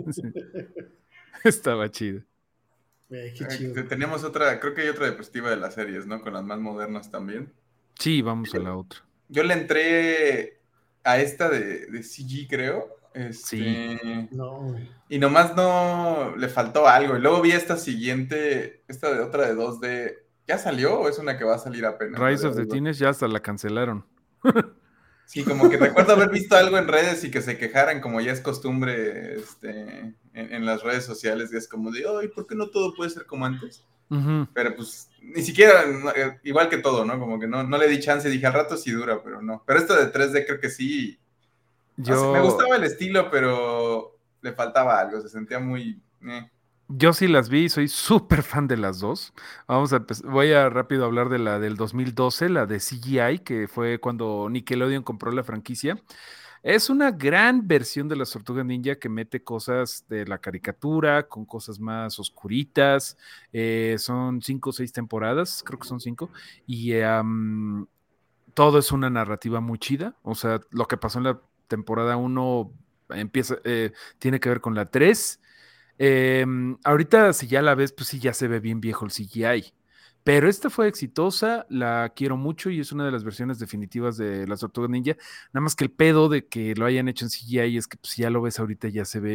Estaba chido. Qué chido. Teníamos otra, creo que hay otra diapositiva de las series, ¿no? Con las más modernas también. Sí, vamos a la otra. Yo le entré a esta de CG, creo, Sí. No, güey. Y nomás no le faltó algo. Y luego vi esta siguiente, esta de otra de 2D. ¿Ya salió o es una que va a salir apenas? Rise of the Teenage ya hasta la cancelaron. Sí, como que recuerdo haber visto algo en redes y que se quejaran, como ya es costumbre en las redes sociales, y es como de, ay, ¿por qué no todo puede ser como antes? Uh-huh. Pero pues ni siquiera, igual que todo, ¿no? Como que no le di chance, dije al rato sí dura, pero no. Pero esto de 3D creo que sí. No sé, me gustaba el estilo, pero le faltaba algo, se sentía muy... Yo sí las vi, soy súper fan de las dos. Voy a rápido hablar de la del 2012, la de CGI, que fue cuando Nickelodeon compró la franquicia. Es una gran versión de las Tortugas Ninja que mete cosas de la caricatura con cosas más oscuritas. Son 5 o 6 temporadas, creo que son 5. Y todo es una narrativa muy chida. O sea, lo que pasó en la temporada 1 tiene que ver con la 3. Ahorita, si ya la ves, pues sí, ya se ve bien viejo el CGI. Pero esta fue exitosa, la quiero mucho y es una de las versiones definitivas de las Tortugas Ninja. Nada más que el pedo de que lo hayan hecho en CGI es que pues, si ya lo ves ahorita,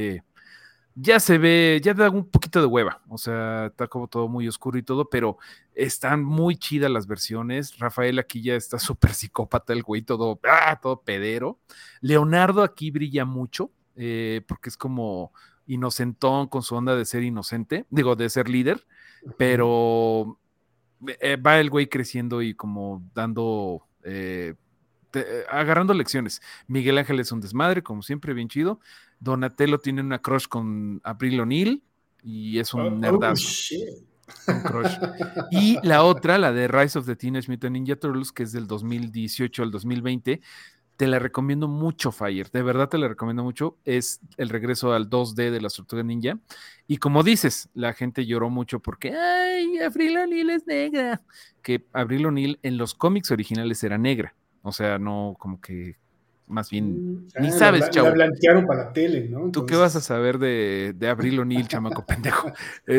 ya da un poquito de hueva. O sea, está como todo muy oscuro y todo, pero están muy chidas las versiones. Rafael aquí ya está súper psicópata, el güey, todo pedero. Leonardo aquí brilla mucho, porque es como inocentón con su onda de ser inocente, digo, de ser líder, pero va el güey creciendo y como dando, agarrando lecciones. Miguel Ángel es un desmadre, como siempre, bien chido. Donatello tiene una crush con Abril O'Neil y es un nerdazo. Un crush. Y la otra, la de Rise of the Teenage Mutant Ninja Turtles, que es del 2018 al 2020, te la recomiendo mucho, Fire. De verdad te la recomiendo mucho. Es el regreso al 2D de las Tortugas Ninja. Y como dices, la gente lloró mucho porque, ¡ay, Avril O'Neil es negra! Que Avril O'Neil en los cómics originales era negra. O sea, no como que, más bien, ni sabes, chavo. La blanquearon para la tele, ¿no? Entonces, ¿tú qué vas a saber de Avril O'Neil, chamaco pendejo?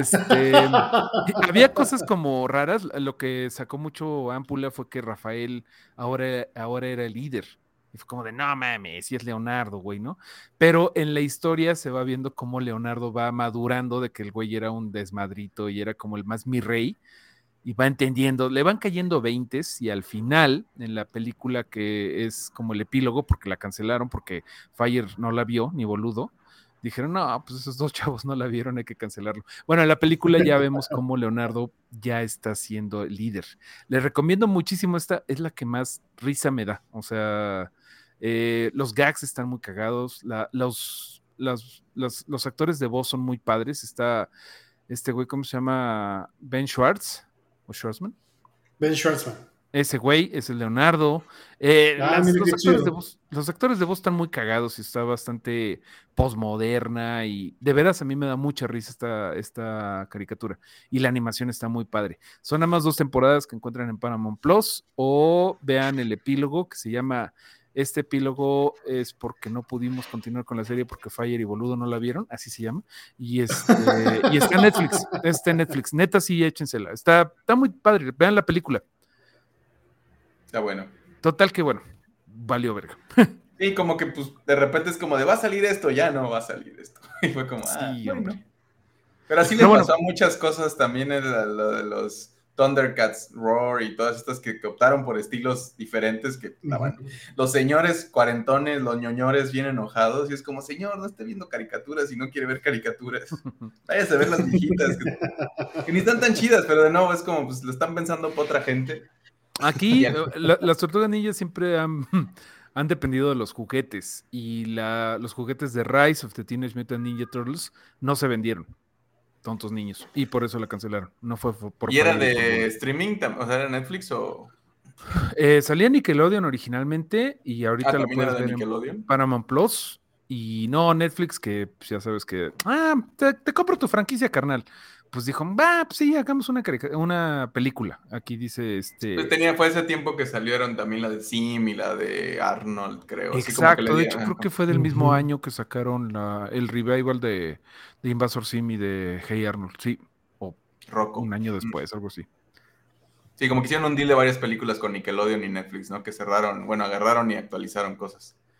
Había cosas como raras. Lo que sacó mucho ámpula fue que Rafael ahora era el líder. Y fue como de, no mames, si es Leonardo, güey, ¿no? Pero en la historia se va viendo cómo Leonardo va madurando de que el güey era un desmadrito y era como el más mi rey. Y va entendiendo, le van cayendo veintes y al final, en la película que es como el epílogo, porque la cancelaron, porque Fire no la vio, ni boludo, dijeron, no, pues esos dos chavos no la vieron, hay que cancelarlo. Bueno, en la película ya vemos cómo Leonardo ya está siendo el líder. Les recomiendo muchísimo, esta es la que más risa me da, o sea, los gags están muy cagados, los actores de voz son muy padres, está este güey, ¿cómo se llama? Ben Schwartz. ¿O Schwartzman? Ben Schwartzman. Ese güey es el Leonardo. Los actores de voz están muy cagados y está bastante posmoderna y de veras a mí me da mucha risa esta caricatura y la animación está muy padre. Son nada más 2 temporadas que encuentran en Paramount Plus o vean el epílogo que se llama... Este epílogo es porque no pudimos continuar con la serie porque Fire y Boludo no la vieron, así se llama. Y está en Netflix. Está en Netflix. Neta, sí, échensela. Está muy padre. Vean la película. Está bueno. Total que bueno, valió verga. Y como que pues de repente es como de va a salir esto, ya no va a salir esto. Y fue como, sí, bueno. Hombre. Pero así le pasó a muchas cosas también en lo de los Thundercats Roar y todas estas que optaron por estilos diferentes que estaban. Los señores cuarentones, los ñoñores bien enojados y es como, señor, no esté viendo caricaturas y no quiere ver caricaturas. Váyase a ver las viejitas que ni están tan chidas, pero de nuevo es como, pues lo están pensando por otra gente. Aquí las Tortugas Ninja siempre han dependido de los juguetes y los juguetes de Rise of the Teenage Mutant Ninja Turtles no se vendieron. Tontos niños. Y por eso la cancelaron. No fue por... ¿Y era de streaming? O sea, ¿era Netflix o...? Salía Nickelodeon originalmente y ahorita la puedes ver en Paramount Plus. Y no, Netflix, que pues, ya sabes que... te compro tu franquicia, carnal. Pues dijo, pues sí, hagamos una película. Aquí dice Pues fue ese tiempo que salieron también la de Sim y la de Arnold, creo. Exacto, como de hecho creo que fue del mismo año que sacaron el revival de Invasor Sim y de Hey Arnold, sí. O Rocco. Un año después, algo así. Sí, como que hicieron un deal de varias películas con Nickelodeon y Netflix, ¿no? Que cerraron, bueno, agarraron y actualizaron cosas.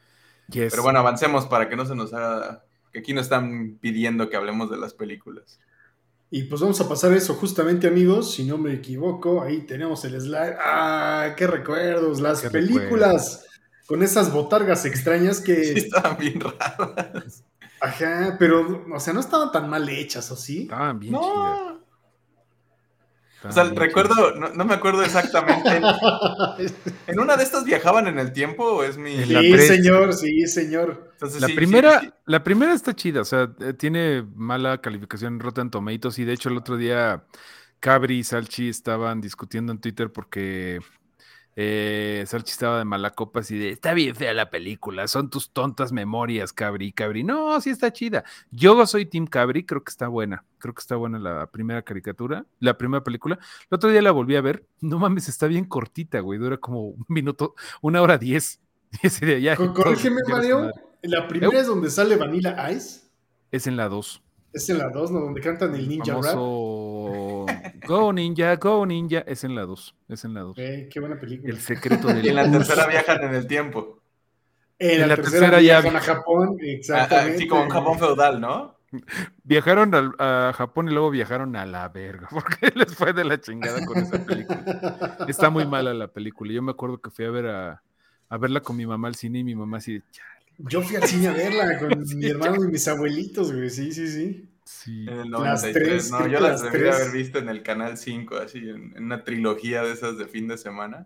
Yes. Pero bueno, avancemos para que no se nos haga... Que aquí nos están pidiendo que hablemos de las películas. Y pues vamos a pasar eso justamente, amigos, si no me equivoco, ahí tenemos el slide. ¡Ah, qué recuerdos! Las Qué películas con esas botargas extrañas que... Sí, estaban bien raras. Ajá, pero, o sea, no estaban tan mal hechas, ¿o sí? Estaban bien No. chidas. O sea, recuerdo, no me acuerdo exactamente. ¿En una de estas viajaban en el tiempo o es mi...? En la Sí, 3. señor, sí, señor. Entonces, La sí, primera, sí. la primera está chida, o sea, tiene mala calificación en Rotten Tomatoes y de hecho el otro día Cabri y Salchi estaban discutiendo en Twitter porque Salchi estaba de mala copa así de, está bien fea la película, son tus tontas memorias, Cabri. Cabri, no, sí está chida. Yo soy Team Cabri, creo que está buena la primera caricatura, la primera película. El otro día la volví a ver, no mames, está bien cortita, güey, dura como 1 minuto, 1 hora 10. Y ese de allá, Corrígeme, Mario, la primera es donde sale Vanilla Ice. es en la 2. Es en la 2, ¿no? Donde cantan el ninja Famoso rap. Go Ninja, es en la 2. Qué buena película. El secreto del Y en la Us. tercera viajan en el tiempo. En la tercera ya viajan a Japón, exactamente. Sí, como un Japón feudal, ¿no? Viajaron a Japón y luego viajaron a la verga, porque les fue de la chingada con esa película. Está muy mala la película. Yo me acuerdo que fui a ver a verla con mi mamá al cine y mi mamá así de, Yo fui al cine a verla con Sí, mi hermano y mis abuelitos, güey. Sí. sí. En el Las 93. tres, No, creo yo que las las debería tres. haber visto en el Canal 5, así, en una trilogía de esas de fin de semana.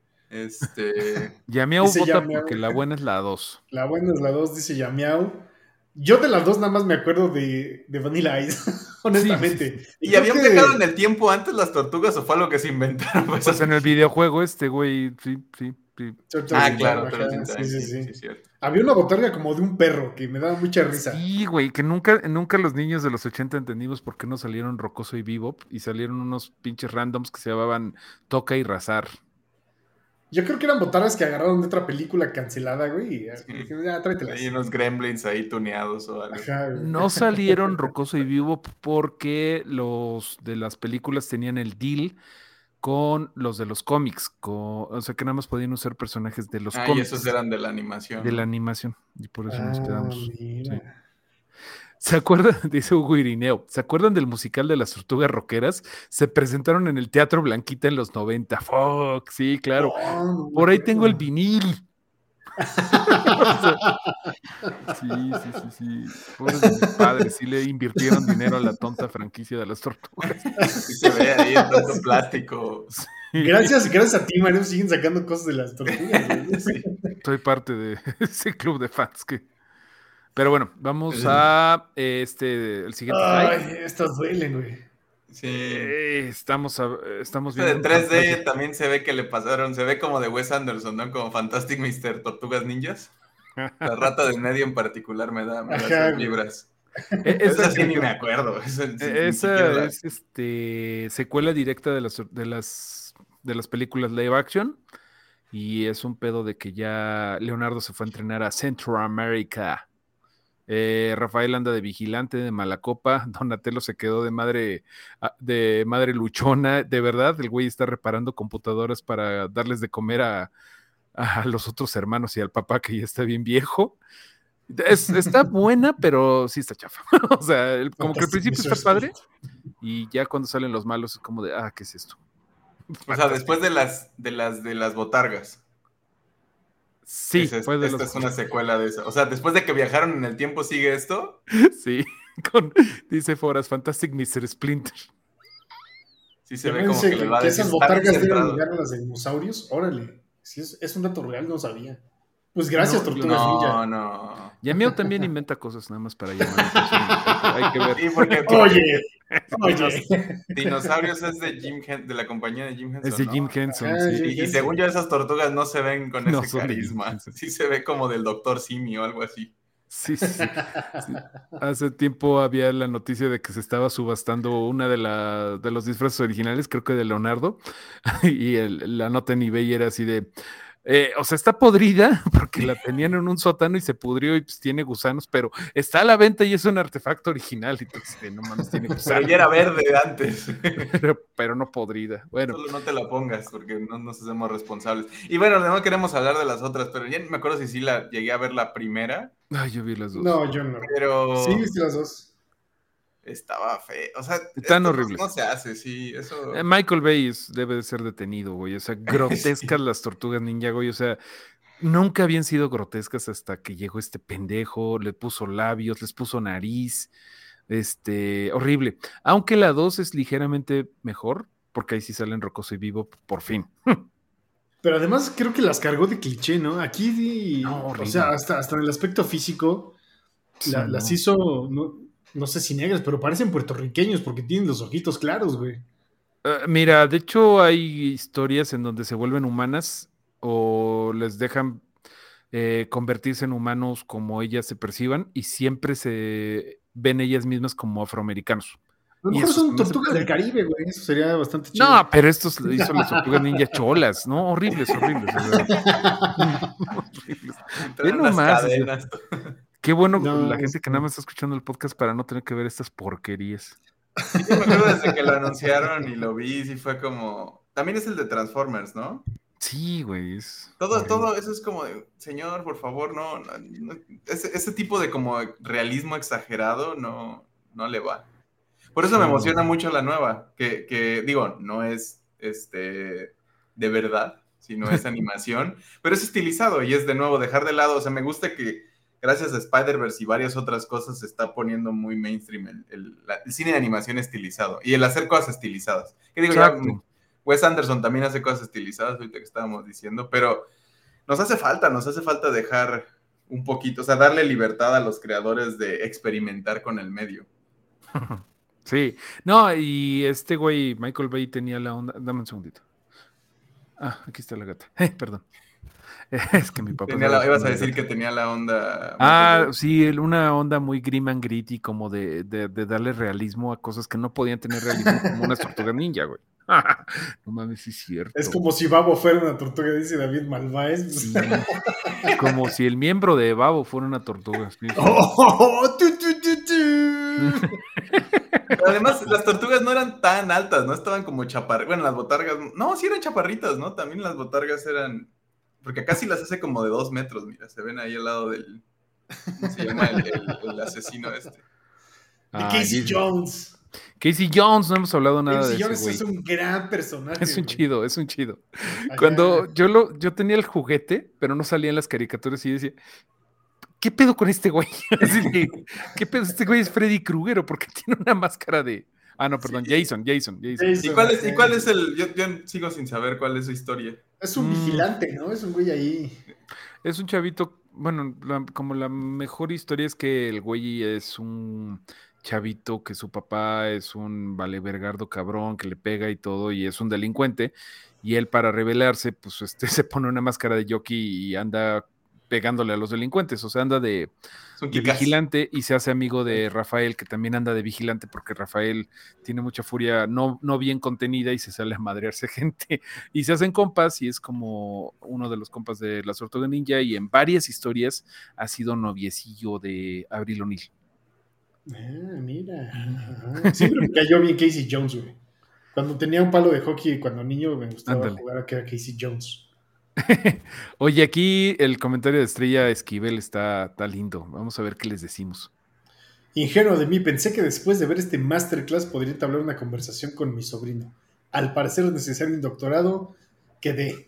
Yamiau Dice vota Yamiau. porque la buena es la 2. La buena es la 2, dice Yamiau. Yo de las dos nada más me acuerdo de Vanilla Ice, honestamente. ¿Y creo habían que- viajado en el tiempo antes las tortugas o fue algo que se inventaron? Pues en el videojuego güey, sí. Ah, claro, Ajá, Turtles in Time, sí. sí, cierto. Había una botarga como de un perro que me daba mucha risa. Sí, güey, que nunca los niños de los 80 entendimos por qué no salieron Rocoso y Bebop y salieron unos pinches randoms que se llamaban Toca y Razar. Yo creo que eran botargas que agarraron de otra película cancelada, güey. Y Sí. dijeron, ya, tráetelas. Hay unos gremlins ahí tuneados o algo. Ajá, güey. No salieron Rocoso y Bebop porque los de las películas tenían el deal con los de los cómics, o sea que nada más podían usar personajes de los Y cómics. esos eran de la animación. De la ¿no? animación, y por eso nos quedamos. Mira. Sí. ¿Se acuerdan? Dice Hugo Irineo. ¿Se acuerdan del musical de las Tortugas Rockeras? Se presentaron en el Teatro Blanquita en los 90. ¡Fuck! Sí, claro. No Por ahí me tengo el acuerdo. vinil. O sea, sí. Pobres de mis padres. Sí le invirtieron dinero a la tonta franquicia de las tortugas. Sí se ve ahí en tanto plástico. Sí. Gracias a ti, Mario, siguen sacando cosas de las tortugas, güey. Sí. Soy parte de ese club de fans que... Pero bueno, vamos a el siguiente slide. Ay, estas duelen, güey. Sí. Estamos Este de viendo 3D también se ve que le pasaron, se ve como de Wes Anderson, ¿no? Como Fantastic Mr. Tortugas Ninjas. La rata del medio en particular me da Ajá, esas güey. vibras. Esa Esa sí ni me acuerdo. Ni siquiera la- es secuela directa de las películas live action. Y es un pedo de que ya Leonardo se fue a entrenar a Centroamérica. Rafael anda de vigilante, de mala copa. Donatello se quedó de madre luchona. De verdad, el güey está reparando computadoras para darles de comer a los otros hermanos y al papá que ya está bien viejo. Está buena, pero sí está chafa. O sea, como que al principio está padre y ya cuando salen los malos es como de, ¿qué es esto? O sea, después de las botargas. Sí, Esta fue es una secuela de eso. O sea, después de que viajaron en el tiempo, ¿sigue esto? Sí, dice Foras, Fantastic Mr. Splinter. Sí se Yo ve como pensé que le va a que decir, esas está bien botargas deben centrado. llegar a las de dinosaurios. Órale. Si es un dato real, no sabía. Pues gracias, Tortugas Ninja. No. Yamiao también inventa cosas nada más para llamar la atención. Hay que ver. Sí, porque Oye. Dinosaurios es de la compañía de Jim Henson, Es de ¿no? Jim Henson, Ajá, sí. Jim Y según yo, esas tortugas no se ven con No ese son de Jim carisma. Henson. Sí se ve como del Dr. Simi o algo así. Sí. Hace tiempo había la noticia de que se estaba subastando una de los disfraces originales, creo que de Leonardo, y la nota en eBay era así de O sea, está podrida porque la tenían en un sótano y se pudrió y pues tiene gusanos, pero está a la venta y es un artefacto original. Entonces, no mames, tiene gusanos. Pero ya era verde antes. pero no podrida. Bueno. Solo no te la pongas porque no nos hacemos responsables. Y bueno, no queremos hablar de las otras, pero ya no me acuerdo si la llegué a ver la primera. Ay, yo vi las dos. No, yo no. Pero... Sí, viste las dos. Estaba feo. O sea, tan horribles. No se hace, sí. Eso... Michael Bay debe de ser detenido, güey. O sea, grotescas sí. Las tortugas ninja, güey. O sea, nunca habían sido grotescas hasta que llegó este pendejo, le puso labios, les puso nariz. Horrible. Aunque la 2 es ligeramente mejor, porque ahí sí salen Rocoso y Vivo, por fin. Pero además creo que las cargó de cliché, ¿no? Aquí, no, o sea, hasta en el aspecto físico, sí, las hizo... No sé si negras, pero parecen puertorriqueños porque tienen los ojitos claros, güey. Mira, de hecho hay historias en donde se vuelven humanas o les dejan convertirse en humanos como ellas se perciban y siempre se ven ellas mismas como afroamericanos. A lo mejor son tortugas del Caribe, güey. Eso sería bastante chido. No, pero estos hizo las tortugas ninja cholas, ¿no? Horribles. horribles. Ve nomás. Qué bueno la gente que nada más está escuchando el podcast para no tener que ver estas porquerías. Sí, yo me acuerdo desde que lo anunciaron y lo vi, sí fue como... También es el de Transformers, ¿no? Sí, güey. Todo eso es como, señor, por favor, no ese tipo de como realismo exagerado no le va. Por eso me emociona mucho la nueva, que digo, no es de verdad, sino es animación, pero es estilizado y es de nuevo dejar de lado, o sea, me gusta que gracias a Spider-Verse y varias otras cosas se está poniendo muy mainstream el cine de animación estilizado y el hacer cosas estilizadas. ¿Qué digo? Ya, Wes Anderson también hace cosas estilizadas, ahorita que estábamos diciendo, pero nos hace falta dejar un poquito, o sea, darle libertad a los creadores de experimentar con el medio. Sí, no, y güey, Michael Bay tenía la onda, dame un segundito. Aquí está la gata, perdón. Es que mi papá... ibas a decir que tenía la onda... sí, una onda muy grim and gritty, como de darle realismo a cosas que no podían tener realismo, como una tortuga ninja, güey. No mames, sí es cierto. Es como si Babo fuera una tortuga, dice David Malváez. Sí. Como si el miembro de Babo fuera una tortuga. Sí. Pero además, las tortugas no eran tan altas, no estaban como chaparritas. Bueno, las botargas, no, sí eran chaparritas, ¿no? También las botargas eran... Porque acá sí las hace como de 2 metros, mira, se ven ahí al lado del... ¿Cómo se llama el asesino de Casey Jones. Casey Jones, no hemos hablado nada de ese güey. Casey Jones es un gran personaje. Es un chido. Cuando yo tenía el juguete, pero no salía en las caricaturas y decía, ¿qué pedo con este güey? ¿Qué pedo? Este güey es Freddy Krueger, porque tiene una máscara de... no, perdón, sí. Jason. ¿Y cuál es el...? Yo sigo sin saber cuál es su historia. Es un vigilante, ¿no? Es un güey ahí. Es un chavito, bueno, como la mejor historia es que el güey es un chavito que su papá es un valevergardo cabrón que le pega y todo y es un delincuente y él para rebelarse pues se pone una máscara de jockey y anda pegándole a los delincuentes, o sea, anda de vigilante y se hace amigo de Rafael, que también anda de vigilante porque Rafael tiene mucha furia no bien contenida y se sale a madrearse gente y se hacen compas y es como uno de los compas de la Tortuga Ninja y en varias historias ha sido noviecillo de Avril O'Neil. Mira. Siempre me cayó bien Casey Jones, güey. Cuando tenía un palo de hockey cuando niño me gustaba jugar a que era Casey Jones. Oye, aquí el comentario de Estrella Esquivel está lindo. Vamos a ver qué les decimos. Ingenuo de mí, pensé que después de ver este masterclass podría entablar una conversación con mi sobrino. Al parecer es necesario un doctorado. Quedé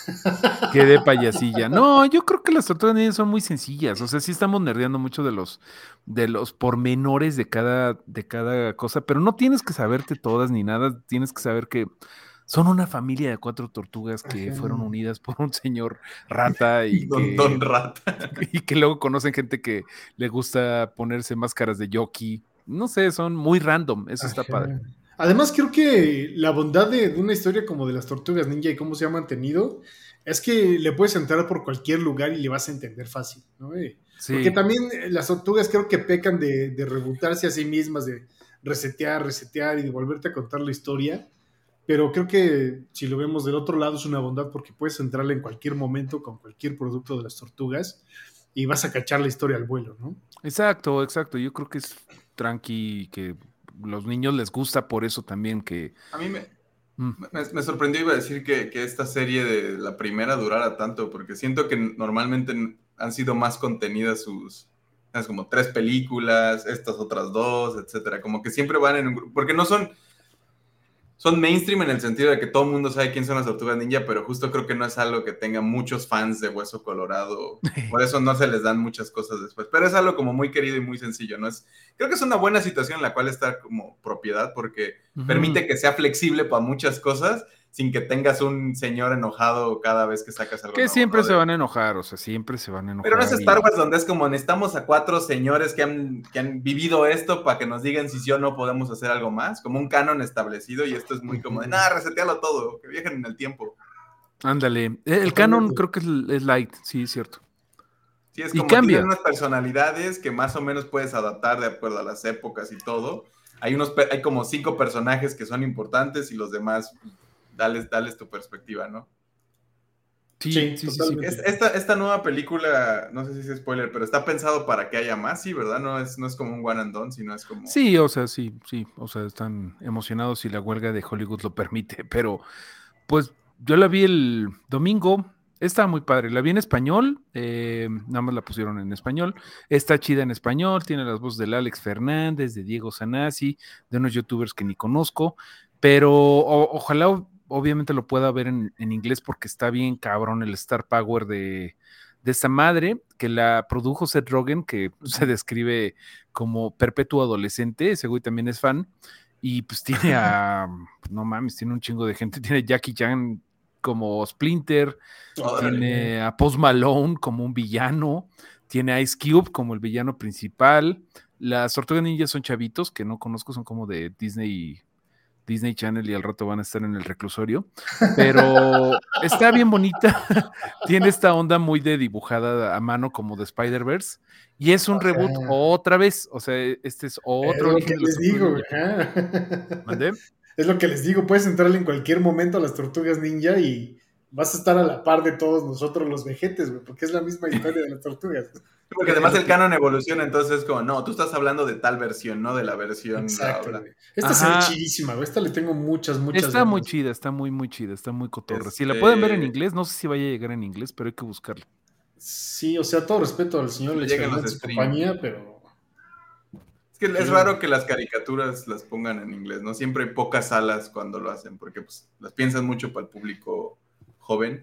payasilla. No, yo creo que las tortugas ninja son muy sencillas. O sea, sí estamos nerdeando mucho de los pormenores de cada cosa, pero no tienes que saberte todas ni nada. Tienes que saber que son una familia de 4 tortugas que fueron unidas por un señor rata y Don Rata. Y que luego conocen gente que le gusta ponerse máscaras de jockey. No sé, son muy random. Eso está padre. Además, creo que la bondad de una historia como de las tortugas ninja y cómo se ha mantenido es que le puedes entrar por cualquier lugar y le vas a entender fácil, ¿no? Sí. Porque también las tortugas creo que pecan de rebootarse a sí mismas, de resetear y de volverte a contar la historia. pero creo que si lo vemos del otro lado es una bondad porque puedes entrarle en cualquier momento con cualquier producto de las tortugas y vas a cachar la historia al vuelo, ¿no? Exacto. Yo creo que es tranqui, que los niños les gusta por eso también que... A mí me sorprendió, iba a decir que esta serie de la primera durara tanto, porque siento que normalmente han sido más contenidas es como 3 películas, estas otras 2, etcétera. Como que siempre van en un grupo, porque no son mainstream en el sentido de que todo el mundo sabe quién son las Tortugas Ninja, pero justo creo que no es algo que tenga muchos fans de Hueso Colorado. Por eso no se les dan muchas cosas después. Pero es algo como muy querido y muy sencillo, ¿no? Creo que es una buena situación en la cual estar como propiedad, porque permite que sea flexible para muchas cosas, sin que tengas un señor enojado cada vez que sacas algo que nuevo, siempre ¿no? se van a enojar, o sea, siempre se van a enojar. Pero no es Star Wars donde es como necesitamos a 4 señores que han vivido esto para que nos digan si sí o no podemos hacer algo más, como un canon establecido, y esto es muy como de, resetealo todo, que viajen en el tiempo. Ándale, el canon creo que es light, sí, es cierto. Sí, es como tienes unas personalidades que más o menos puedes adaptar de acuerdo a las épocas y todo. Hay como 5 personajes que son importantes y los demás, dales tu perspectiva, ¿no? Sí. Esta nueva película, no sé si es spoiler, pero está pensado para que haya más, sí, ¿verdad? No es como un one and done, sino es como... Sí, o sea, sí, o sea, están emocionados si la huelga de Hollywood lo permite, pero pues yo la vi el domingo, está muy padre, la vi en español, nada más la pusieron en español, está chida en español, tiene las voces del Alex Fernández, de Diego Sanasi, de unos youtubers que ni conozco, pero ojalá obviamente lo pueda ver en inglés porque está bien cabrón el Star Power de esta madre, que la produjo Seth Rogen, que se describe como perpetuo adolescente, ese güey también es fan, y pues tiene no mames, tiene un chingo de gente, tiene Jackie Chan como Splinter, tiene a Post Malone como un villano, tiene a Ice Cube como el villano principal, las Tortugas Ninja son chavitos que no conozco, son como de Disney Channel y al rato van a estar en el reclusorio, pero está bien bonita, tiene esta onda muy de dibujada a mano como de Spider-Verse, y es un reboot otra vez, o sea, este es otro origen de los Tortugas Ninja. ¿Mandé? Es lo que les digo, puedes entrarle en cualquier momento a las Tortugas Ninja y vas a estar a la par de todos nosotros los vejetes, güey, porque es la misma historia de las tortugas. Porque además el canon evoluciona, entonces es como, no, tú estás hablando de tal versión, no de la versión Exacto, ahora. Güey. Esta se ve chidísima, güey. Esta le tengo muchas Está ganas. muy chida, está muy chida, está muy cotorra. Si la pueden ver en inglés, no sé si vaya a llegar en inglés, pero hay que buscarla. Sí, o sea, todo respeto al señor Lechavinet y su compañía, pero... Es que es raro que las caricaturas las pongan en inglés, ¿no? Siempre hay pocas salas cuando lo hacen, porque pues las piensan mucho para el público joven.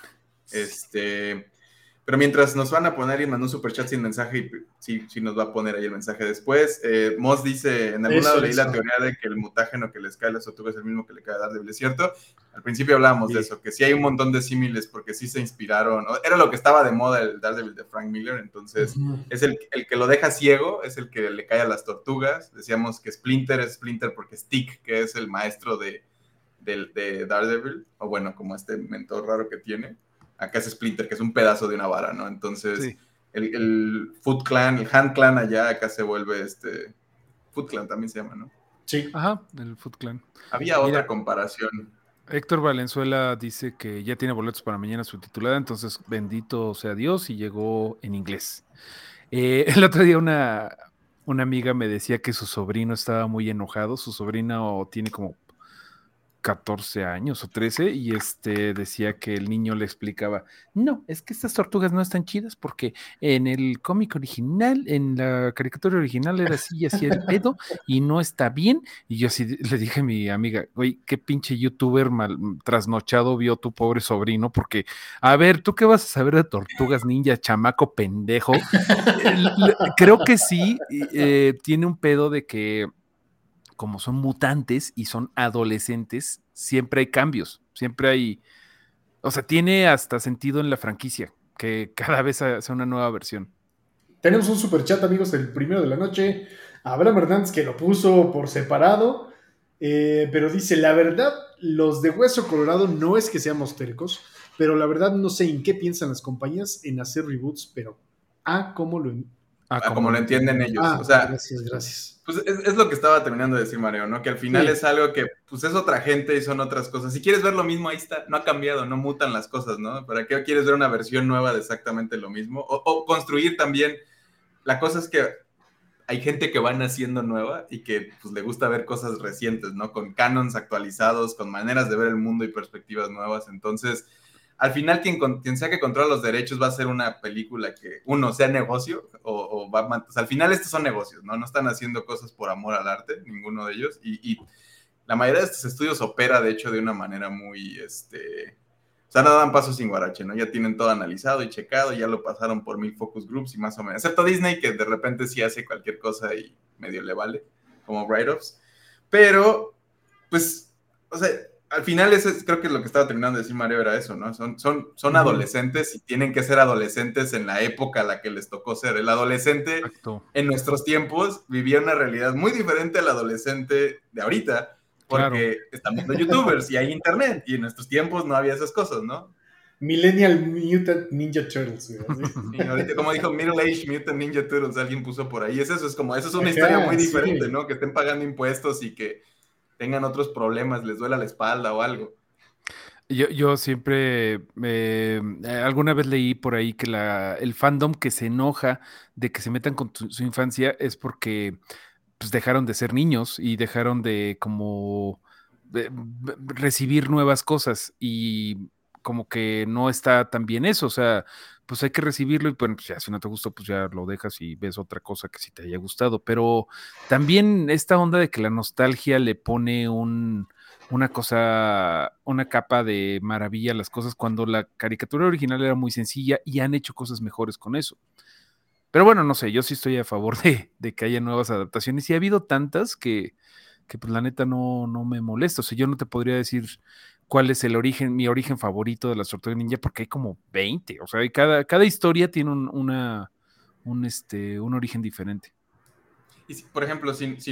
Pero mientras nos van a poner y mandó un superchat sin mensaje, y sí nos va a poner ahí el mensaje después. Moss dice, en algún lado leí la teoría de que el mutágeno que les cae a las tortugas es el mismo que le cae a Daredevil, ¿es cierto? Al principio hablábamos de eso, que sí hay un montón de símiles porque sí se inspiraron, era lo que estaba de moda el Daredevil de Frank Miller, entonces es el que lo deja ciego, es el que le cae a las tortugas. Decíamos que Splinter es Splinter porque Stick, que es el maestro de Daredevil, o bueno, como este mentor raro que tiene. Acá es Splinter, que es un pedazo de una vara, ¿no? Entonces, sí. el Foot Clan, el Hand Clan allá, acá se vuelve Foot Clan también se llama, ¿no? Sí. Ajá, el Foot Clan. Había otra comparación. Héctor Valenzuela dice que ya tiene boletos para mañana subtitulada, entonces bendito sea Dios, y llegó en inglés. El otro día una amiga me decía que su sobrino estaba muy enojado, su sobrino tiene como 14 años o 13 y decía que el niño le explicaba, no, es que estas tortugas no están chidas porque en el cómic original, en la caricatura original era así y así el pedo y no está bien. Y yo así le dije a mi amiga, güey, qué pinche youtuber trasnochado vio tu pobre sobrino, porque, a ver, ¿tú qué vas a saber de Tortugas Ninja, chamaco pendejo? Creo que sí, tiene un pedo de que como son mutantes y son adolescentes, siempre hay cambios, siempre hay, o sea, tiene hasta sentido en la franquicia, que cada vez sea una nueva versión. Tenemos un superchat, amigos, el primero de la noche, Abraham Hernández, que lo puso por separado, pero dice, la verdad, los de Hueso Colorado no es que seamos tercos, pero la verdad no sé en qué piensan las compañías en hacer reboots, pero ¿cómo como lo entienden ellos. O sea, gracias. Pues es lo que estaba terminando de decir Mario, ¿no? Que al final es algo que, pues es otra gente y son otras cosas. Si quieres ver lo mismo, ahí está. No ha cambiado, no mutan las cosas, ¿no? ¿Para qué quieres ver una versión nueva de exactamente lo mismo? O construir también. La cosa es que hay gente que va naciendo nueva y que pues le gusta ver cosas recientes, ¿no? Con canons actualizados, con maneras de ver el mundo y perspectivas nuevas. Entonces, al final, quien sea que controla los derechos va a ser una película que, uno, sea negocio o va a... O sea, al final estos son negocios, ¿no? No están haciendo cosas por amor al arte, ninguno de ellos. Y la mayoría de estos estudios opera, de hecho, de una manera muy, O sea, no dan paso sin guarache, ¿no? Ya tienen todo analizado y checado, ya lo pasaron por 1000 focus groups y más o menos. Excepto Disney, que de repente sí hace cualquier cosa y medio le vale, como write-offs. Pero, pues, o sea... Al final, creo que lo que estaba terminando de decir Mario era eso, ¿no? Son adolescentes y tienen que ser adolescentes en la época a la que les tocó ser. El adolescente en nuestros tiempos vivía una realidad muy diferente al adolescente de ahorita, porque están viendo youtubers y hay internet, y en nuestros tiempos no había esas cosas, ¿no? Millennial Mutant Ninja Turtles. Sí, ahorita, como dijo Middle Age Mutant Ninja Turtles, alguien puso por ahí. Eso es una historia muy diferente, ¿no? Que estén pagando impuestos y que tengan otros problemas, les duela la espalda o algo. Yo siempre, alguna vez leí por ahí que el fandom que se enoja de que se metan con su infancia es porque pues, dejaron de ser niños y dejaron de como recibir nuevas cosas y como que no está tan bien eso, o sea, pues hay que recibirlo y bueno, pues ya si no te gustó, pues ya lo dejas y ves otra cosa que sí te haya gustado, pero también esta onda de que la nostalgia le pone una capa de maravilla a las cosas cuando la caricatura original era muy sencilla y han hecho cosas mejores con eso. Pero bueno, no sé, yo sí estoy a favor de que haya nuevas adaptaciones y ha habido tantas que pues la neta no me molesta. O sea, yo no te podría decir cuál es mi origen favorito de las Tortugas Ninja porque hay como 20. O sea, cada historia tiene un origen diferente. Y por ejemplo, si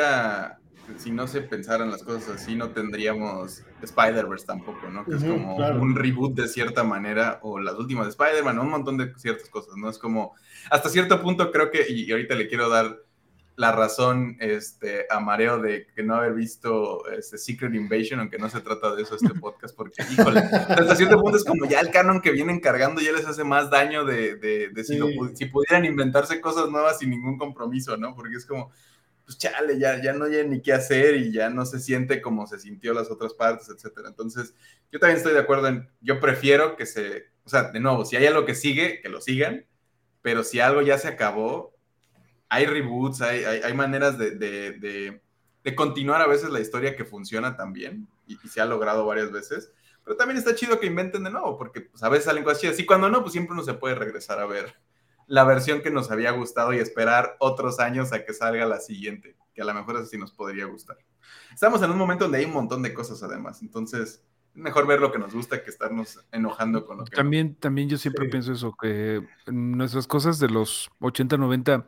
no se pensaran las cosas así, no tendríamos Spider-Verse tampoco, ¿no? Que es como un reboot de cierta manera, o las últimas de Spider-Man, un montón de ciertas cosas, ¿no? Es como, hasta cierto punto creo que, y ahorita le quiero dar la razón a Mareo de que no haber visto Secret Invasion, aunque no se trata de eso podcast, porque, híjole, hasta cierto punto es como ya el canon que vienen cargando ya les hace más daño de si pudieran inventarse cosas nuevas sin ningún compromiso, ¿no? Porque es como, pues chale, ya no hay ni qué hacer y ya no se siente como se sintió las otras partes, etcétera. Entonces, yo también estoy de acuerdo yo prefiero o sea, de nuevo, si hay algo que sigue, que lo sigan, pero si algo ya se acabó, hay reboots, hay maneras de continuar a veces la historia que funciona también, y se ha logrado varias veces, pero también está chido que inventen de nuevo, porque pues, a veces salen cosas chidas, y cuando no, pues siempre uno se puede regresar a ver la versión que nos había gustado y esperar otros años a que salga la siguiente, que a lo mejor eso sí nos podría gustar. Estamos en un momento donde hay un montón de cosas además, entonces es mejor ver lo que nos gusta que estarnos enojando con lo que también yo siempre pienso eso, que nuestras cosas de los 80, 90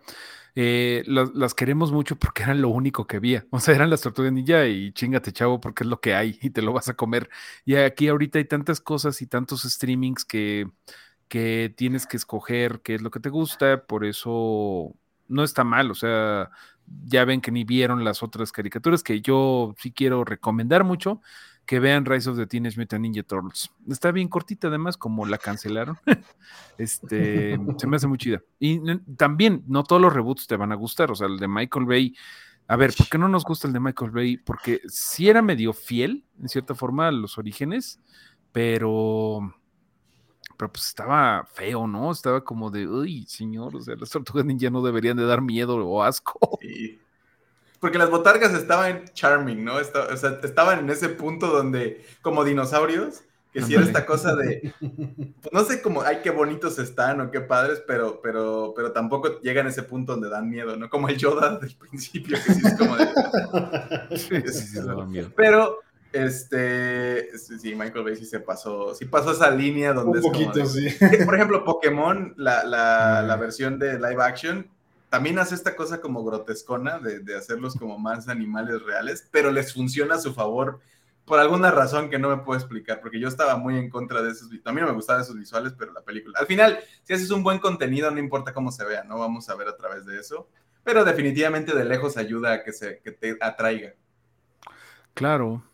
las queremos mucho porque eran lo único que había, o sea, eran las Tortugas Ninja y chíngate chavo porque es lo que hay y te lo vas a comer, y aquí ahorita hay tantas cosas y tantos streamings que tienes que escoger qué es lo que te gusta, por eso no está mal, o sea, ya ven que ni vieron las otras caricaturas que yo sí quiero recomendar mucho, que vean Rise of the Teenage Mutant Ninja Turtles. Está bien cortita además, como la cancelaron. Se me hace muy chida. Y también, no todos los reboots te van a gustar, o sea, el de Michael Bay. A ver, ¿por qué no nos gusta el de Michael Bay? Porque sí era medio fiel, en cierta forma, a los orígenes, pero pues estaba feo, ¿no? Estaba como de, uy, señor, o sea, las Tortugas Ninja no deberían de dar miedo o asco. Sí. Porque las botargas estaban charming, ¿no? O sea, estaban en ese punto donde, como dinosaurios, que si era esta cosa de, pues no sé cómo, ay, qué bonitos están o qué padres, pero tampoco llegan a ese punto donde dan miedo, ¿no? Como el Yoda del principio, que sí es como de... sí, daba miedo. Pero, sí, Michael Bay sí pasó esa línea donde un poquito, como de, sí. Por ejemplo, Pokémon, la versión de live action, también hace esta cosa como grotescona de hacerlos como más animales reales, pero les funciona a su favor por alguna razón que no me puedo explicar, porque yo estaba muy en contra de esos, a mí no me gustaban esos visuales, pero la película, al final, si haces un buen contenido, no importa cómo se vea, no vamos a ver a través de eso, pero definitivamente de lejos ayuda a que te atraiga. Claro.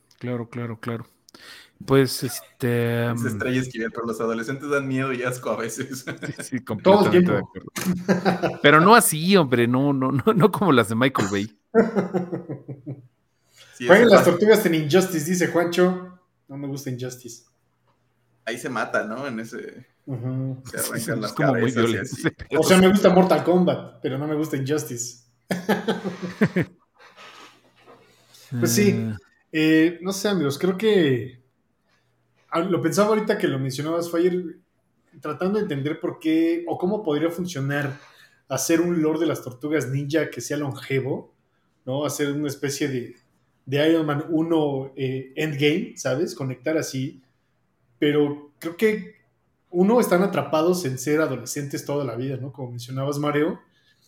Pues, Es Estrella Esquivel, pero los adolescentes dan miedo y asco a veces. Sí, completamente de acuerdo. Pero no así, hombre, no como las de Michael Bay. Sí, jueguen las tortugas en Injustice, dice Juancho. No me gusta Injustice. Ahí se mata, ¿no? En ese... Se arrancan las como muy violento. O sea, me gusta Mortal Kombat, pero no me gusta Injustice. Pues sí. No sé, amigos, creo que lo pensaba ahorita que lo mencionabas, fue ayer, tratando de entender por qué o cómo podría funcionar hacer un lore de las tortugas ninja que sea longevo, ¿no? Hacer una especie de Iron Man 1 Endgame, ¿sabes? Conectar así. Pero creo que están atrapados en ser adolescentes toda la vida, ¿no? Como mencionabas, Mario.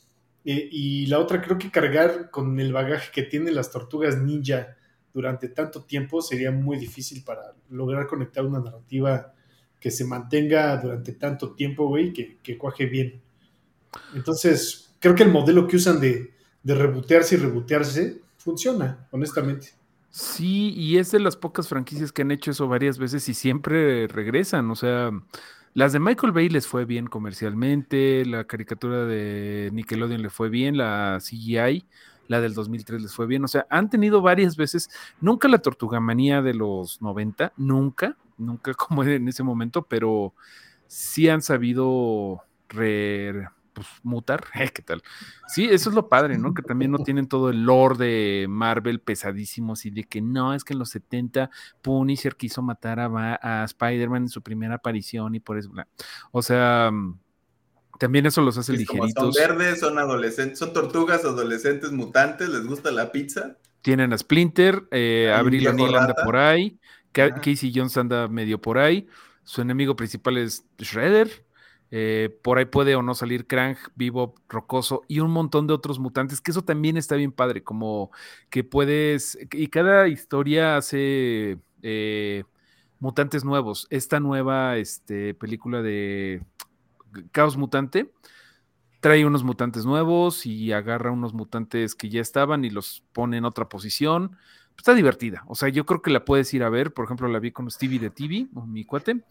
Y la otra, creo que cargar con el bagaje que tienen las tortugas ninja durante tanto tiempo sería muy difícil para lograr conectar una narrativa que se mantenga durante tanto tiempo, güey, que cuaje bien. Entonces, creo que el modelo que usan de rebotearse y rebotearse funciona, honestamente. Sí, y es de las pocas franquicias que han hecho eso varias veces y siempre regresan, o sea... Las de Michael Bay les fue bien comercialmente, la caricatura de Nickelodeon le fue bien, la CGI, la del 2003 les fue bien, o sea, han tenido varias veces, nunca la Tortugamanía de los 90, nunca como en ese momento, pero sí han sabido mutar, ¿qué tal? Sí, eso es lo padre, ¿no? Que también no tienen todo el lore de Marvel pesadísimo, así de que no, es que en los 70 Punisher quiso matar a Spider-Man en su primera aparición y por eso, o sea, también eso los hace ligeritos. Son verdes, son adolescentes, son tortugas adolescentes mutantes, les gusta la pizza. Tienen a Splinter, Abril O'Neil anda por ahí, Casey Jones anda medio por ahí, su enemigo principal es Shredder. Por ahí puede o no salir Krang, Bebop, Rocoso y un montón de otros mutantes, que eso también está bien padre, como que puedes, y cada historia hace mutantes nuevos. Esta nueva película de Caos Mutante trae unos mutantes nuevos y agarra unos mutantes que ya estaban y los pone en otra posición. Está divertida, o sea, yo creo que la puedes ir a ver. Por ejemplo, la vi con Stevie de TV, mi cuate,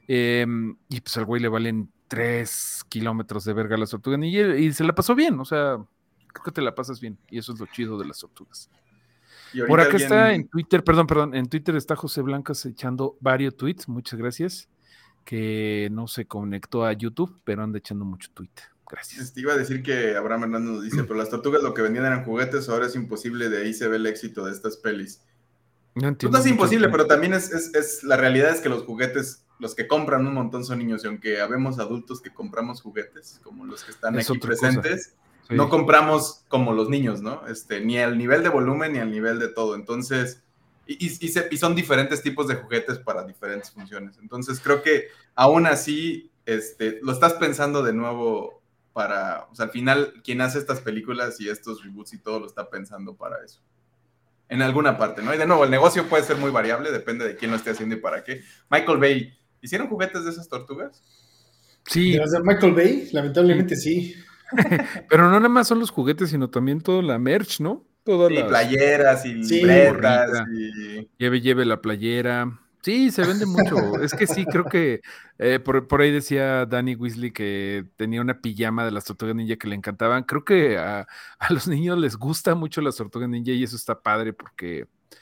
y pues al güey le valen 3 kilómetros de verga las tortugas y se la pasó bien, o sea, creo que te la pasas bien y eso es lo chido de las tortugas. Por acá está en Twitter, perdón, en Twitter está José Blancas echando varios tweets, muchas gracias, que no se conectó a YouTube, pero anda echando mucho tweet. Gracias. Te iba a decir que Abraham Hernández nos dice, pero las tortugas lo que vendían eran juguetes, ahora es imposible, de ahí se ve el éxito de estas pelis. No entiendo. No es imposible, pero también es la realidad es que los juguetes, los que compran un montón son niños, y aunque habemos adultos que compramos juguetes, como los que están aquí presentes, sí, no compramos como los niños, ¿no? Ni al nivel de volumen, ni al nivel de todo. Entonces, y son diferentes tipos de juguetes para diferentes funciones. Entonces, creo que aún así, lo estás pensando de nuevo o sea, al final, quien hace estas películas y estos reboots y todo lo está pensando para eso. En alguna parte, ¿no? Y de nuevo, el negocio puede ser muy variable, depende de quién lo esté haciendo y para qué. Michael Bay, ¿hicieron juguetes de esas tortugas? Sí. ¿De las de Michael Bay? Lamentablemente sí. Pero no nada más son los juguetes, sino también toda la merch, ¿no? Todas las playeras y libretas y... Lleve la playera. Sí, se vende mucho. Es que sí, creo que por ahí decía Danny Weasley que tenía una pijama de las tortugas ninja que le encantaban. Creo que a los niños les gusta mucho las tortugas ninja y eso está padre porque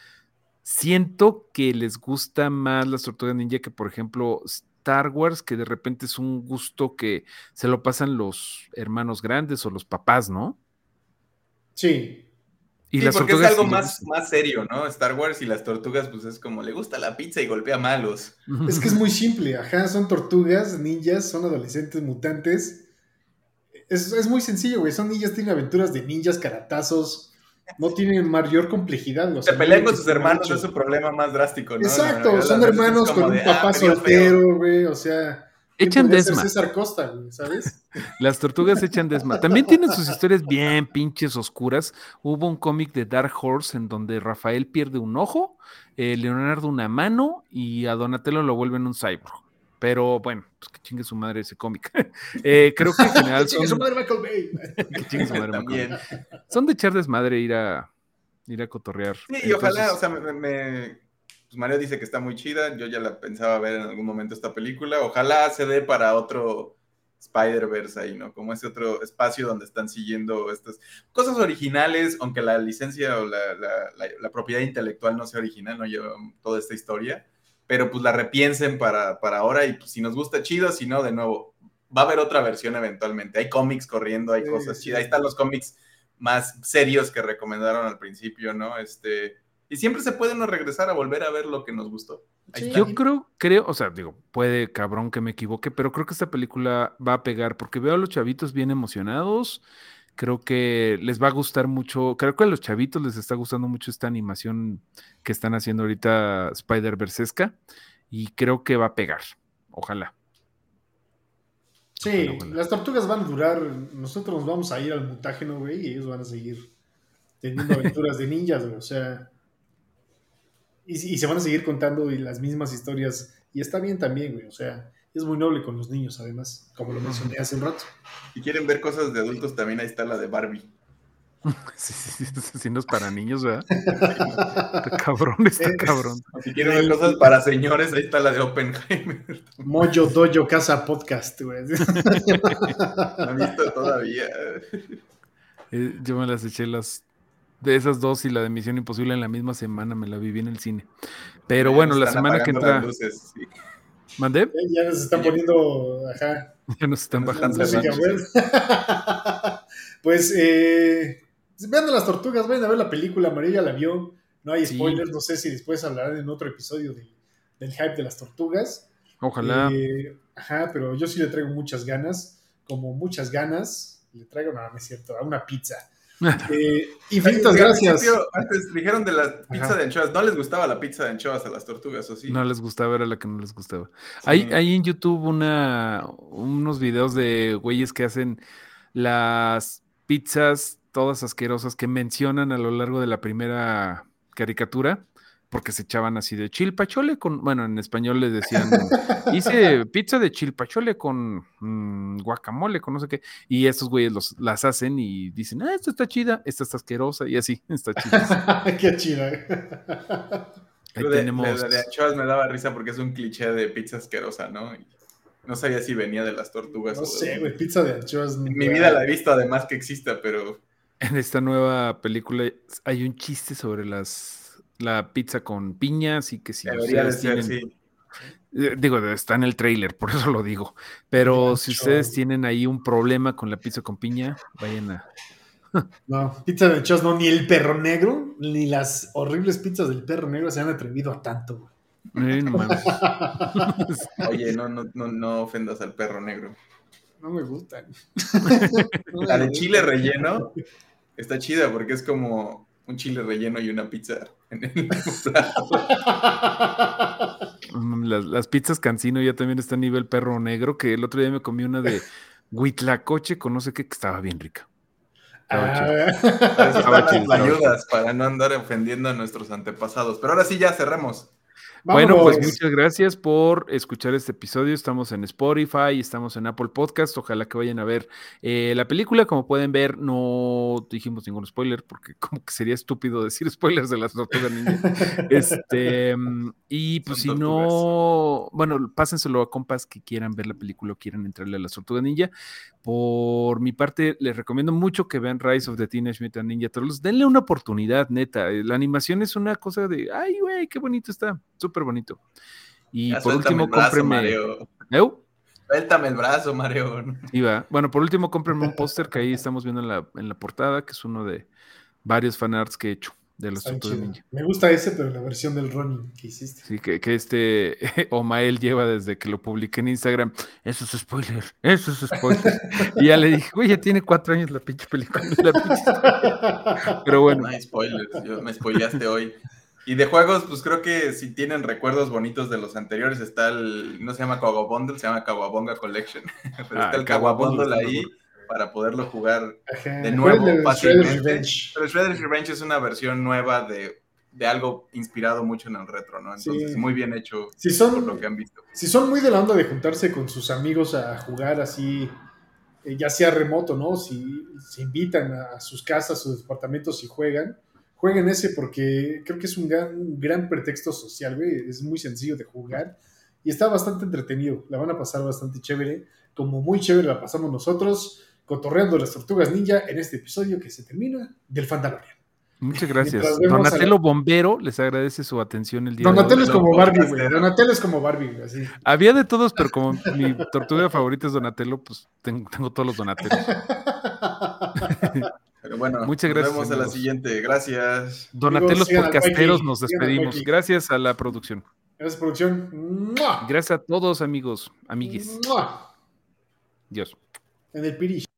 siento que les gusta más las tortugas ninja que, por ejemplo, Star Wars, que de repente es un gusto que se lo pasan los hermanos grandes o los papás, ¿no? Sí. Y sí, porque es algo más serio, ¿no? Star Wars y las tortugas, pues es como, le gusta la pizza y golpea malos. Es que es muy simple, son tortugas, ninjas, son adolescentes mutantes. Es muy sencillo, güey, son ninjas, tienen aventuras de ninjas, karatazos, no tienen mayor complejidad. Se pelean con sus hermanos, es su problema más drástico, ¿no? Exacto, son hermanos con un papá soltero, güey, o sea, echan desma. César Costa, güey, ¿sabes? Las tortugas echan desma. También tienen sus historias bien pinches oscuras. Hubo un cómic de Dark Horse en donde Rafael pierde un ojo, Leonardo una mano y a Donatello lo vuelven un cyborg. Pero bueno, pues que chingue su madre ese cómic. Creo que en general Que chingue su madre Michael Bay. Que chingue su madre También. Michael Bay. Son de echar desmadre, ir a cotorrear. Sí, y ojalá, o sea, pues Mario dice que está muy chida, yo ya la pensaba ver en algún momento esta película, ojalá se dé para otro Spider-Verse ahí, ¿no? Como ese otro espacio donde están siguiendo estas cosas originales, aunque la licencia o la propiedad intelectual no sea original, no lleva toda esta historia, pero pues la repiensen para ahora y pues si nos gusta chido, si no, de nuevo, va a haber otra versión eventualmente, hay cómics corriendo, hay cosas chidas, ahí están los cómics más serios que recomendaron al principio, ¿no? Y siempre se puede uno regresar a volver a ver lo que nos gustó. Sí, yo creo, o sea, digo, puede cabrón que me equivoque, pero creo que esta película va a pegar, porque veo a los chavitos bien emocionados, creo que les va a gustar mucho, creo que a los chavitos les está gustando mucho esta animación que están haciendo ahorita Spider-Versesca, y creo que va a pegar, ojalá. Sí, ojalá. Las tortugas van a durar, nosotros nos vamos a ir al mutágeno, güey, y ellos van a seguir teniendo aventuras de ninjas, güey, o sea... Y se van a seguir contando las mismas historias. Y está bien también, güey. O sea, es muy noble con los niños, además. Como lo mencioné hace un rato. Si quieren ver cosas de adultos, también ahí está la de Barbie. Sí, no es para niños, ¿verdad? Está cabrón. Si quieren ver cosas para señores, ahí está la de Oppenheimer. Mojo Dojo Casa Podcast, güey. No he visto todavía. Yo me las eché de esas dos y la de Misión Imposible en la misma semana, me la viví en el cine. Pero bueno, la semana que entra... Luces, sí. ¿Mandé? Ya nos están poniendo... Ajá. Ya nos están bajando. Pues, vean las tortugas, vayan a ver la película, María la vio. No hay spoilers, no sé si después hablarán en otro episodio del hype de las tortugas. Ojalá. Ajá, pero yo sí le traigo muchas ganas. Como muchas ganas, le traigo, no es cierto, a una pizza. Infinitas gracias. Antes dijeron de la pizza de anchoas. ¿No les gustaba la pizza de anchoas a las tortugas o sí? No les gustaba, era la que no les gustaba. Sí. Hay en YouTube unos videos de güeyes que hacen las pizzas todas asquerosas que mencionan a lo largo de la primera caricatura, porque se echaban así de chilpachole con, bueno, en español les decían, hice pizza de chilpachole con guacamole, con no sé qué, y estos güeyes las hacen y dicen, esta está chida, esta está asquerosa, y así, está chida. Qué chida. Ahí tenemos... de anchoas me daba risa porque es un cliché de pizza asquerosa, ¿no? Y no sabía si venía de las tortugas. No sé, güey, pizza de anchoas. En mi vida la he visto, además que exista, pero... En esta nueva película hay un chiste sobre la pizza con piñas y que si ustedes tienen... Sí. Digo, está en el tráiler, por eso lo digo. Pero si ustedes tienen ahí un problema con la pizza con piña, vayan a... No, pizza de anchoas no, ni el perro negro, ni las horribles pizzas del perro negro se han atrevido a tanto. No mames. Oye, no ofendas al perro negro. No me gustan. La de chile relleno está chida porque es como un chile relleno y una pizza en el mismo plato. Las pizzas Cancino ya también está a nivel perro negro, que el otro día me comí una de huitlacoche con no sé qué, que estaba bien rica. Ayudas para no andar ofendiendo a nuestros antepasados. Pero ahora sí ya cerremos. Bueno, pues muchas gracias por escuchar este episodio. Estamos en Spotify, estamos en Apple Podcast. Ojalá que vayan a ver la película. Como pueden ver, no dijimos ningún spoiler porque como que sería estúpido decir spoilers de las Tortugas Ninja. Y pues si no, bueno, pásenselo a compas que quieran ver la película o quieran entrarle a las Tortugas Ninja. Por mi parte, les recomiendo mucho que vean Rise of the Teenage Mutant Ninja Turtles. Denle una oportunidad, neta. La animación es una cosa de, ay, güey, qué bonito está. Súper bonito. Y ya por último, cómprenme. Suéltame el brazo, Mario. Bueno, por último, cómprenme un póster que ahí estamos viendo en la portada, que es uno de varios fanarts que he hecho de los Tortugas Ninja. Me gusta ese, pero la versión del Ronin que hiciste. Sí, que Omael lleva desde que lo publiqué en Instagram. Eso es spoiler. Y ya le dije, güey, ya tiene 4 años la pinche película. Pero bueno. No hay spoilers, me spoileaste hoy. Y de juegos, pues creo que si tienen recuerdos bonitos de los anteriores, está no se llama Kawabundle, se llama Kawabonga Collection. Pero está el Kawabundle ahí para poderlo jugar de nuevo fácilmente. Pero Shredder's Revenge es una versión nueva de algo inspirado mucho en el retro, ¿no? Entonces, muy bien hecho por lo que han visto. Si son muy de la onda de juntarse con sus amigos a jugar así, ya sea remoto, ¿no? Si se invitan a sus casas, a sus departamentos y jueguen ese porque creo que es un gran pretexto social, güey. Es muy sencillo de jugar y está bastante entretenido. La van a pasar bastante chévere, como muy chévere la pasamos nosotros, cotorreando las Tortugas Ninja en este episodio que se termina del Fandalorian. Muchas gracias. Donatello Bombero les agradece su atención el día Donatello de hoy. Es como Barbie, güey. Donatello es como Barbie, así. Había de todos, pero como mi tortuga favorita es Donatello, pues tengo todos los Donatellos. Pero bueno, muchas gracias. Nos vemos a la siguiente. Gracias. Donatellos podcasteros, nos despedimos. Gracias a la producción. Gracias, producción. Gracias a todos, amigos, amigues. Dios. En el Pirish.